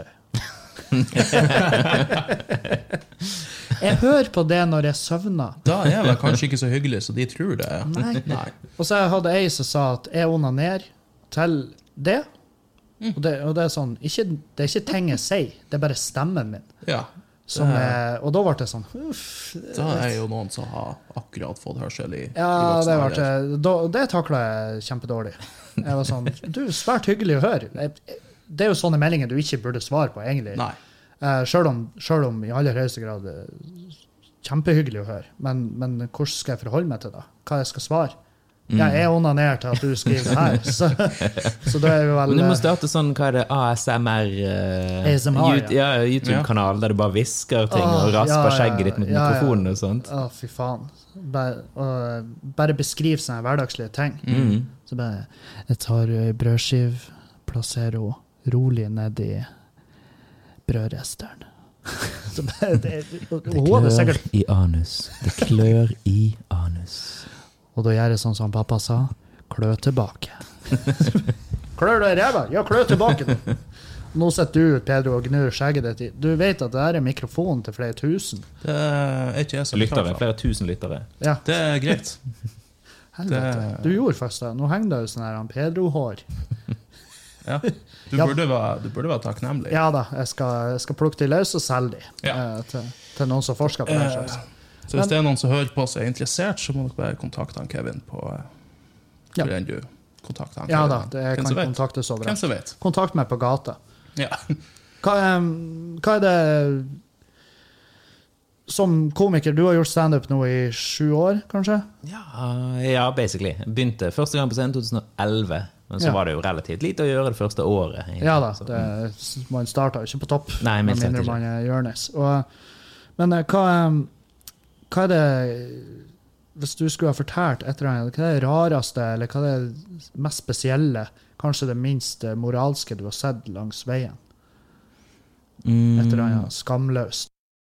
Jeg hører på det når jeg søvner.
Da er jeg vel kanskje ikke så hyggelig, så de tror det.
Nei.
Nei.
Og så hadde jeg som sa at jeg onanerer til det, og det, og det er sånn, ikke, det er ikke ting jeg sier, det er bare stemmen min.
Ja.
Som
Det-
er, og da ble det sånn, uff.
Da er jo noen som har akkurat fått hørsel i,
Ja,
i
det,
voksen
ble,
alder.
da, det takla jeg kjempedårlig. Jeg var sånn, du, svært hyggelig å høre. Jeg- Det er jo sånne meldinger du ikke burde svare på, egentlig.
Nei.
Eh, selv, om, selv om i aller høyeste grad det er kjempehyggelig å høre. Men, men hvordan skal jeg forholde meg til det? Hva jeg skal svare? Ja, jeg onanerer til at du skriver det her. Så, så da er vi vel
Men du må
eh,
starte sånn, hva er det, A S M R, eh,
A S M R,
Yout- ja, YouTube-kanal, der du bare visker ting
Åh,
og rasper
ja, ja,
skjegget ditt mot
ja, ja.
mikrofonen og sånt.
Å, fy faen. Bare, og, bare beskriv sånne hverdagslige ting.
Mm.
Så bare, jeg tar eh, brødskiv, plasserer henne rolig ned i brødresteren. Så bare, det, og, og hun hadde sikkert,
i anus. Det klør i anus.
og da gjør jeg sånn som pappa sa, klø tilbake. Klør du i ræva? Ja, klø tilbake nå. Nå sitter du, Pedro, og gnur skjegget ditt i. Du vet at det her er mikrofonen til flere tusen.
Det er ikke jeg så
Lyttere,
klar for.
flere tusen lyttere.
Ja,
Det er greit.
helvete.
det-
Du gjorde faktisk det. Nå henger det jo sånn her han Pedro-hår.
Ja. Du,
Ja.
burde være, du burde være takknemlig.
Ja da, jeg skal, jeg skal plukke de løs og selge de
Ja.
eh, til, til noen som forsker på den
Eh,
slags.
Så hvis det er noen som hører på seg er interessert, så må dere bare kontakte han Kevin på eh,
Ja.
hvor enn du kontakter han
Ja
Kevin.
da, det
Hvem
kan
som vet?
kontaktes
Hvem
overalt.
som vet?
Kontakt meg på gata.
Ja.
Hva, em, hva er det som komiker? Du har gjort standup nå i sju år, kanskje?
Ja, ja, basically. Jeg begynte første gang på scenen i tjueelleve, men så
Ja.
var det jo relativt lite å gjøre det første året. egentlig.
Ja da,
Så-
det, man starter jo ikke på topp,
Nei,
med
mildt sagt
mindre
ikke.
man er Jørnes. Og, men eh, hva, em, hva er det Hvis du skulle ha fortalt et eller annet, hva er det rareste, eller hva er det mest spesielle, kanskje det minst eh, moralske du har sett langs veien?
Mm.
Et eller annet skamløst.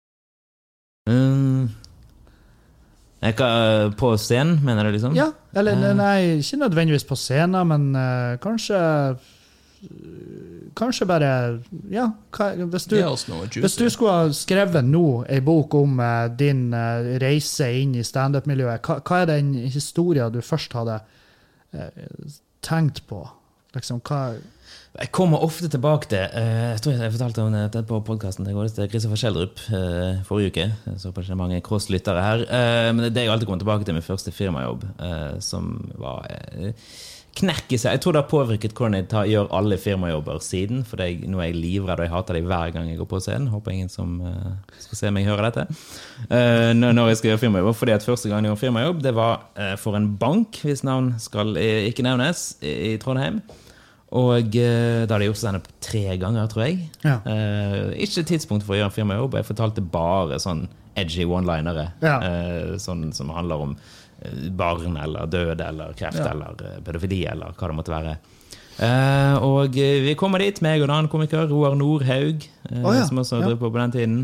Mm. Jeg kan, på scenen, mener du liksom?
Ja, eller
Eh.
nei, ikke nødvendigvis på scenen, men eh, kanskje Kanskje bare Ja, hva, hvis du
Gi oss noe
Hvis du
juicy.
skulle ha skrevet nå en bok om eh, din eh, reise inn i stand-up-miljøet, hva, hva er den historien du først hadde eh, tenkt på? Liksom, hva
Jeg kommer ofte tilbake til eh, Jeg tror jeg fortalte om det på podcasten til godeste Kristoffer Schjelderup eh, forrige uke. Jeg så på ikke mange cross-lyttere her. Eh, men det er det jeg alltid kommer tilbake til min første firmajobb, eh, som var eh, knekke seg. Jeg tror det har påvirket hvordan jeg tar, gjør alle firmajobber siden, for det, nå er jeg livredd, og jeg hater det hver gang jeg går på scenen. Håper ingen som uh, skal se meg høre dette. Uh, når jeg skal gjøre firmajobber, fordi at første gang jeg gjorde firmajjobb, det var uh, for en bank, hvis navn skal uh, ikke nevnes, i, i Trondheim. Og uh, da hadde jeg gjort sånn tre ganger, tror jeg.
Ja.
Uh, ikke tidspunkt for å gjøre en firmajobb. Jeg fortalte bare sånn edgy one-linere,
Ja.
uh, sånn som handler om barn eller død eller kreft
Ja.
eller pedofili eller hva det måtte være. Uh, og vi kommer dit, meg og en annen komiker, Roar Nordhaug, uh,
oh, ja.
som også
ja.
drev på på den tiden.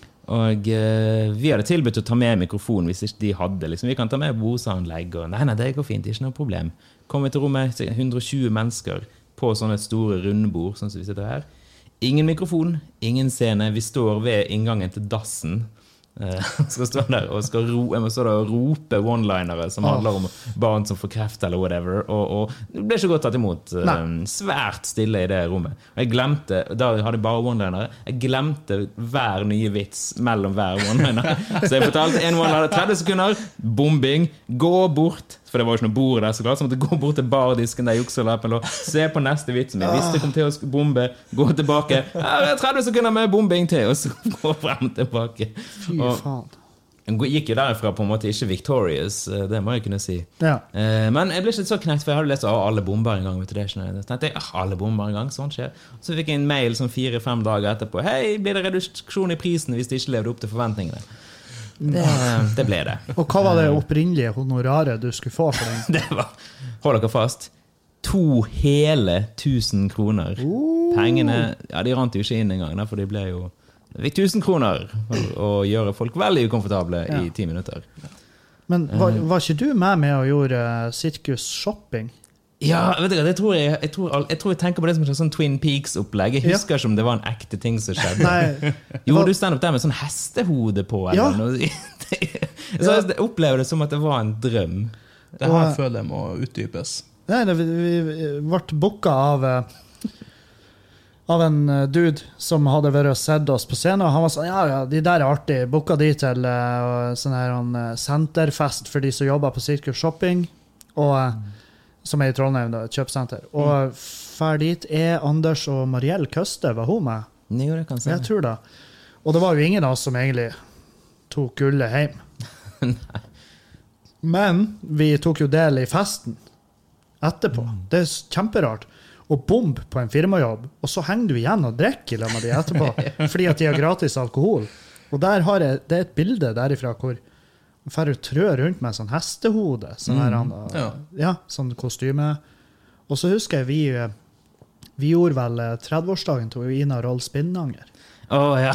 Og uh, vi hadde tilbudt å ta med mikrofon hvis ikke de hadde. Liksom. Vi kan ta med boseanlegg, og nei, nei, det går fint, ikke noe problem. Kom vi til rommet, hundre og tjue mennesker på sånne store rundbord, sånn som vi sitter her. Ingen mikrofon, ingen scene. Vi står ved inngangen til dassen. Uh, skal stå der og skal ro, jeg må stå der og rope one-linere som handler om barn som får kreft eller whatever, og, og det ble ikke godt tatt imot. Uh, svært stille i det rommet. Og jeg glemte, da hadde jeg bare one-linere, jeg glemte hver nye vits mellom hver one-liner. Så jeg fortalte en one-liner, tretti sekunder, bombing, gå bort, for det var jo ikke noe bord der så klart, så måtte jeg gå bort til bardisken der jukselappen lå, se på neste vits som jeg visste kom til å bombe, gå tilbake, tretti sekunder med bombing til, og så gå frem tilbake.
Fy faen.
Og gikk jo derfra på en måte ikke victorious, det må jeg kunne si.
Ja.
Men jeg ble ikke så knekt, for jeg hadde lest av alle bomber en gang, vet du det, så tenkte jeg, ah, alle bomber en gang, sånn skjer. Så fikk jeg en mail som fire-fem dager etterpå, hei, blir det reduksjon i prisen hvis det ikke levde opp til forventningene? Det, det ble det.
Og hva var det opprinnelige honoraret du skulle få for den?
Det var, hold dere fast, to hele tusen kroner.
Uh.
Pengene, ja, de rant jo ikke inn en gang, for de ble jo, det fikk tusen kroner å gjøre folk veldig ukomfortable ja. I ti minutter.
Men var, var ikke du med med å gjøre Sirkus Shopping?
Ja, vet du hva, det tror jeg, jeg, tror, jeg tror jeg tenker på det som en sånn Twin Peaks-opplegg. Jeg husker ja. Ikke om det var en ekte ting som skjedde.
Nei,
jo,
var...
du stand opp der med sånn hestehode på, eller
ja.
noe. Så jeg opplever det som at det var en drøm.
Det her og, føler jeg må utdypes.
Nei, det, vi, vi ble booket av, av en dude som hadde vært og sett oss på scenen, og han var sånn, ja, ja, de der er artig. Booket de til uh, sånn her en senterfest for de som jobber på Sirkus Shopping, og mm. som er i Trondheim, da, et kjøpsenter. Og mm. ferdig er Anders og Marielle Køste, var hun med?
Jo, det kan se.
Jeg tror det. Og det var jo ingen av oss som egentlig tok gullet hjem.
Nei.
Men vi tok jo del i festen etterpå. Mm. Det er kjemperart. Og bomb på en firmajobb, og så henger du igjen og drikker i lag med de etterpå, fordi at de har gratis alkohol. Og der har jeg, det er et bilde derifra hvor for å trø rundt med sånn hestehode, sånn her, mm, ja. Ja, sånn kostyme. Og så husker jeg vi, vi gjorde vel trettiårsdagen til Ina Roll Spinnanger.
Åh, oh, ja.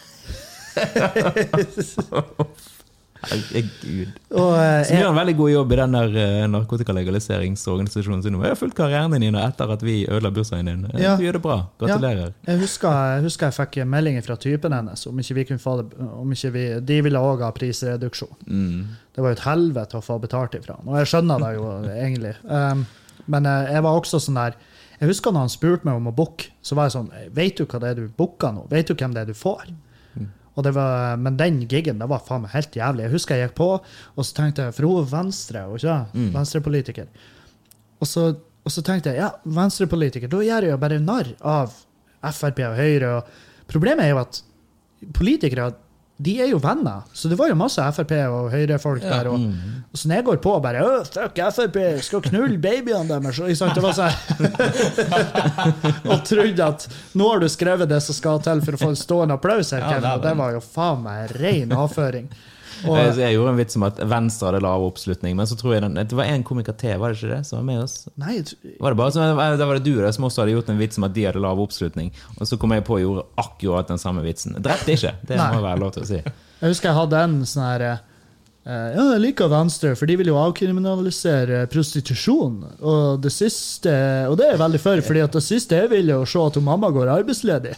Herregud. Og, uh, så gjør en veldig god jobb i den der uh, narkotikalegaliseringsorganisasjonen sin. Jeg har fulgt karrieren din etter at vi ødela bursdagen din. Ja. Du gjør det bra. Gratulerer.
Ja. Jeg, husker, jeg husker jeg fikk meldinger fra typen hennes om ikke vi kunne få det, om ikke vi, de ville også ha prisreduksjon. Mm. Det var jo et helvete å få betalt ifra. Og jeg skjønner det jo egentlig. Um, men uh, jeg var også sånn der, jeg husker når han spurte meg om å booke, så var jeg sånn, vet du hva det er du booker nå? Vet du hvem det er du får? Og det var, men den giggen, det var faen meg helt jævlig. Jeg husker jeg gikk på, og så tenkte jeg, for hun er venstre, og ikke mm. venstrepolitiker. Og så, og så tenkte jeg, ja, venstrepolitiker, da gjør jeg jo bare narr av F R P og Høyre. Og problemet er jo at politikere, de er jo venner. Så det var jo masse F R P og Høyre-folk ja. Der. Og, mm. og så når jeg går på og bare, «Åh, fuck F R P, skal knulle babyene deres». Og det var sånn, og trodde at nå har du skrevet det som skal til for å få en stående applaus her, ja, Kevin, og det var jo faen meg ren avføring. Og,
jeg gjorde en vits om at Venstre hadde lav oppslutning, men så tror jeg den, det var en komiker til, var det ikke det, som var med oss?
Nei.
Var det bare, så, da var det du der som også hadde gjort en vits om at de hadde lav oppslutning, og så kom jeg på og gjorde akkurat den samme vitsen. Drepte ikke, det må være lov til å si.
Jeg husker jeg hadde en sånn her, ja, jeg liker Venstre, for de vil jo avkriminalisere prostitusjon, og det siste, og det er veldig for, fordi at det siste jeg vil jo se at mamma går arbeidsledig.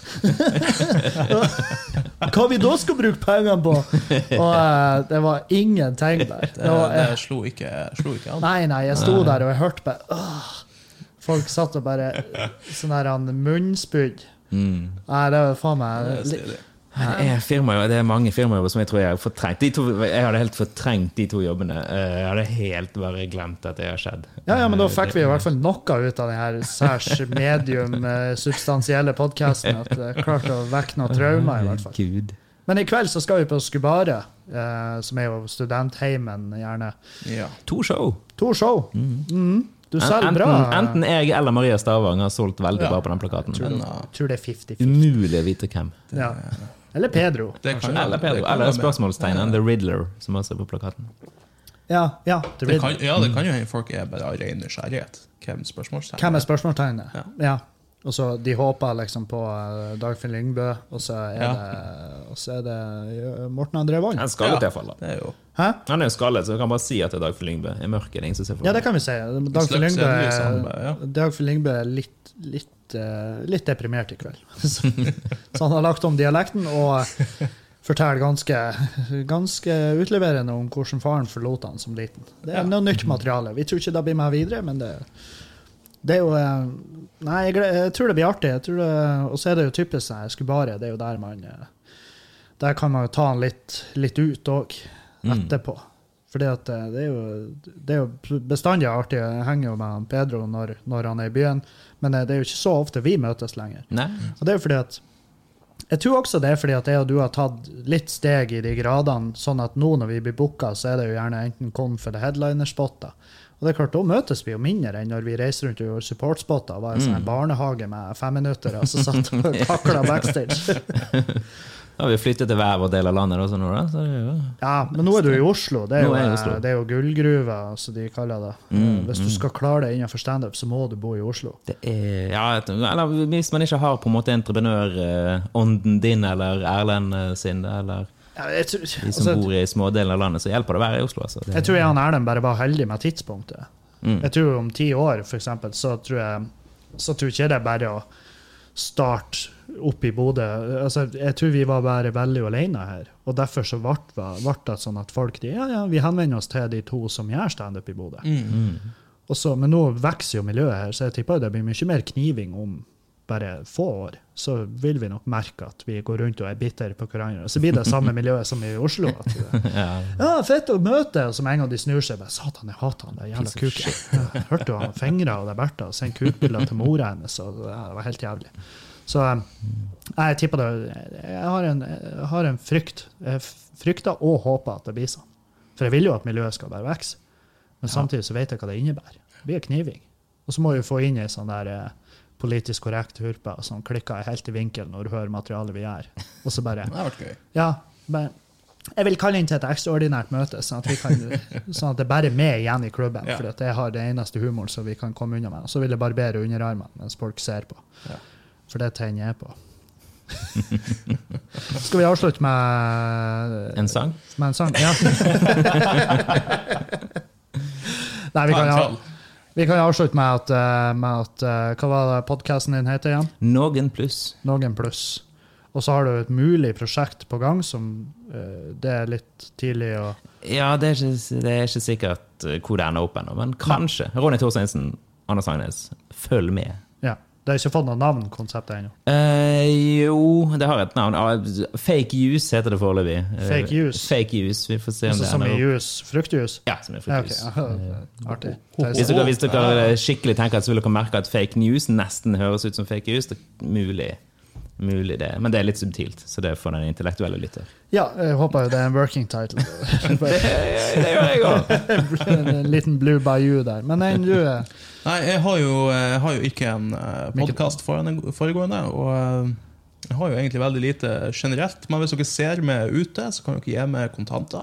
Hva vi da skal bruke pengene på? Og uh, det var ingenting der.
Det, var, uh, det slo, ikke, slo ikke an.
Nei, nei, jeg sto der og jeg hørte bare, uh, folk satt og bare sånn der han munnspydd. Mm. Nei, det var faen meg...
Det er, firmaer, det er mange firmaer som jeg tror jeg har fortrengt. De to, jeg hadde helt fortrengt de to jobbene. Jeg hadde helt bare glemt at det har skjedd.
Ja, ja, men da fikk vi i hvert fall noe ut av den her særs medium eh, substansielle podcasten, at det klarte å vekke noe trauma i hvert fall.
Gud.
Men i kveld så skal vi på Skubare, eh, som er jo studentheimen gjerne.
Ja.
To show.
To show. Mm. Mm. Du selger
Enten,
bra.
enten jeg eller Maria Stavang har solgt veldig
Ja.
bra på den plakaten.
Tror,
Men,
du,
uh,
tror det er femti femti.
Umulig å vite hvem.
Ja. Eller Pedro.
Det kan,
Eller Pedro,
det kan
eller
være med.
spørsmålstegnen The Riddler, som også er på plakaten.
Ja, ja. Det
Det
blir,
kan, ja, det kan jo hende folk er bare av ren nysgjerrighet. Hvem spørsmålstegn?
hvem er spørsmålstegnet?
Ja.
Ja. Og så de håper liksom på uh, Dagfinn Lyngbø, og så er
Ja.
det, og så er det uh, Morten André Wold.
Han er skallet i
Ja.
hvert fall da.
Det er jo
Hæ?
Han er jo skallet, så vi kan bare si at det er Dagfinn Lyngbø. I mørket, det er ingen som ser for
Ja, det kan vi si. Dagfinn
slags
Lyngbø
endelig
er,
samarbeid, ja.
Dagfinn Lyngbø er litt, litt, uh, litt deprimert i kveld. så, så han har lagt om dialekten og forteller ganske, ganske utleverende om hvordan faren forlot han som liten. Det er
Ja.
noe nytt materiale. Vi tror ikke det blir med videre, men det, det er jo eh, Nei, jeg, gle- jeg tror det blir artig. Jeg tror det, og så er det jo typisk sånn, Skubare, det er jo der man eh, Der kan man jo ta han litt, litt ut òg, etterpå. Fordi at eh, det er jo, det er jo bestandig artig. Jeg henger jo med han Pedro når, når han er i byen, men eh, det er jo ikke så ofte vi møtes lenger.
Nei.
Og det er jo fordi at Jeg tror også det er fordi at jeg og du har tatt litt steg i de gradene, sånn at nå når vi blir booka, så er det jo gjerne enten Conf eller headlinerspotter. Og det er klart, da møtes vi jo mindre enn når vi reiser rundt og gjør supportspotter og var i en sånn barnehage med fem minutter, og så satt og kakla backstage.
Da har vi flyttet til hver vår del av landet også nå, da. Så det er jo...
Ja, men nå er du i Oslo. Det er
Nå
jo,
er jeg i Oslo.
det er jo gullgruva, som de kaller det.
Mm,
Hvis du skal klare det innenfor standup, så må du bo i Oslo.
Det er, ja, et- eller hvis man ikke har på en måte entreprenørånden din, eller Erlend eh, sin, eller
Ja, jeg, tror,
de som
altså,
bor i smådelen av landet, så hjelper det å være i Oslo. Altså. Det,
jeg tror jeg og Erlend bare var heldig med tidspunktet.
Mm.
Jeg tror om ti år, for eksempel, så tror jeg så tror ikke det er bare å starte opp i Bodø. Altså, jeg tror vi var bare veldig alene her. Og derfor så ble ble det sånn at folk de, ja, ja, vi henvender oss til de to som gjør stand-up i Bodø.
mm.
Og så, men nå vokser jo miljøet her, så jeg tipper det blir mye mer kniving om bare få år. Så vil vi nok merke at vi går rundt og er bitter på hverandre. Og så blir det samme miljøet som i Oslo. At det,
Ja.
ja, fett å møte, og så med en gang de snur seg, bare, satan, jeg hater han, det er jævla
Piece of
kuken. Ja, hørte jo han fingre og det Bertha, og sendte kukbilder til mora hennes, og ja, det var helt jævlig. Så um, jeg tipper det, jeg har en, jeg har en frykt. Jeg frykter og håper at det blir sånn. For jeg vil jo at miljøet skal bare vekse. Men samtidig så vet jeg hva det innebærer. Det blir kniving. Og så må vi få inn en sånn der eh, politisk korrekt hurpa som klikker helt i vinkel når du hører materialet vi gjør. Og så bare,
Det har vært gøy.
ja, men jeg vil kalle inn til et ekstraordinært møte, sånn at, vi kan, sånn at det bare er meg igjen i klubben,
Ja.
for at jeg har det eneste humoren som vi kan komme unna med. Og så vil jeg barbere underarmene mens folk ser på.
Ja.
For det tenner jeg på. Skal vi avslutte med
En sang?
Med en sang? Ja. Nei, vi
Ta
kan,
en
ja,
trall.
vi kan avslutte med at, eh, med at eh, hva var det podcasten din heter igjen?
Noen pluss.
Noen pluss. Og så har du et mulig prosjekt på gang som eh, det er litt tidlig å
Ja, det er ikke, det er ikke sikkert eh, hvor det ender opp ennå, men kanskje. Ronny Torsteinsen, Anders Agnes, følg med.
Ja. Det har ikke fått noe navn, konseptet ennå.
Eh, jo, det har et navn. Ah, Fake Use heter det foreløpig. Eh,
Fake Use?
Fake Use, vi får se om
Altså
det
som i
ender opp.
jus, fruktjus?
Ja, som er
Ja,
Fake
ok.
Use.
Ja, artig.
Hvis dere, hvis dere skikkelig tenker at så vil dere merke at fake news nesten høres ut som fake news, det er mulig, mulig det. Men det er litt subtilt, så det er for den intellektuelle lytter.
Ja, jeg håper jo det er en working title.
Det, det gjør jeg også.
En liten Blue Bayou der. Men enn du er
Nei, jeg har jo, jeg har jo ikke en podkast foregående, og eh, jeg har jo egentlig veldig lite generelt. Men hvis dere ser meg ute, så kan dere gi meg kontanter.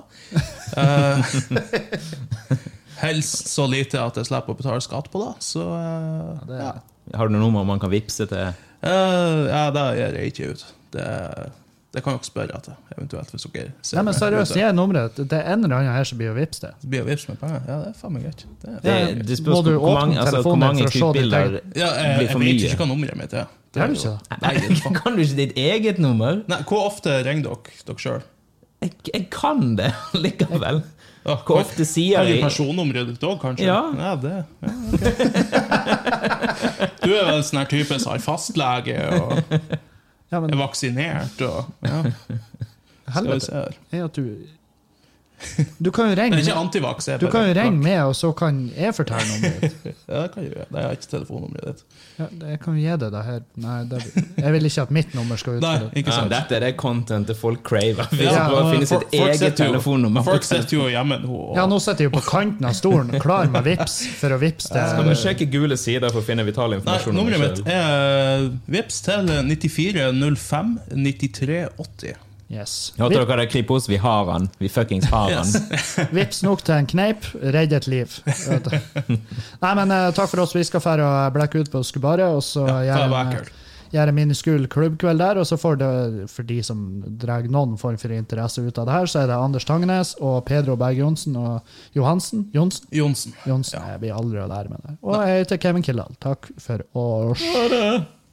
Eh, helst så lite at jeg slipper å betale skatt på det. Så eh,
det er-
ja.
Har du noe nummer man kan vippse til?
Eh, ja, det gir jeg ikke ut. Det, det kan dere spørre etter, eventuelt, hvis dere ser
Nei, men
meg
seriøst,
ute.
gi nummeret. Det er en eller annen her som blir å vippse det.
Så blir jeg vips med penger. Ja, det er faen meg greit. Det er,
Det,
Ja,
det spørs
må du
hvor
åpne
mange, altså, hvor
telefonen
mange
for å se de
kuttbilder
ja, jeg,
blir
jeg
for
vet
mye.
ikke hva nummeret mitt er.
Det er
er
du
jo-
ikke.
Nei, det er faen.
Kan du ikke ditt eget nummer?
Nei, hvor ofte ringer dere dere sjøl?
Jeg, jeg kan det likevel. Hvor ofte sier
Har du
jeg
personnummeret ditt òg, kanskje?
Ja.
ja, det, ja ok. Du er vel en sånn her type som har fastlege og
Ja, men,
er vaksinert og ja. Skal vi se
helvete,
her.
er at du Du kan jo
Det
ringe
er ikke
med,
antivaks. jeg
du
bare-
kan jo ringe med, og så kan jeg fortelle nummeret ditt.
Ja, det kan jeg gjøre. Nei, jeg har ikke telefonnummeret ditt.
Ja, jeg kan jo gi deg det her. Nei, det, jeg vil ikke at mitt nummer skal ut.
Nei,
for det.
ikke
Ja,
sant.
dette er det contentet folk craver. Hvis
Ja,
de prøver å finne
folk-
sitt
folk
eget
sitter jo-
telefonnummer.
Folk sitter jo hjemme nå. Og,
Ja, nå sitter jeg jo på kanten av stolen, klar med vips for å vipse
Skal vi
til
sjekke gule sider for å finne vital
Nei,
informasjon om
nummeret
deg
mitt
selv?
er vips til nittifire null fem nittitre åtti.
Yes.
Hørte dere det, Kripos? Vi har han. Vi fuckings har han.
Yes.
Vips nok til en kneip, redd et liv. Nei, men eh, takk for oss. Vi skal fære og blekke ut på Skubare, og så
Ja, det
gjøre
var
en,
kult.
gjøre en miniskul klubbkveld der, og så får det, for de som drar noen form for interesse ut av det her, så er det Anders Tangenes og Pedro Berg Johnsen og Johansen. Johnsen?
Jonsen.
Johnsen.
Ja.
Jeg blir aldri å lære med det. Og jeg heter Kevin Kildahl. Takk for oss.
Ha det.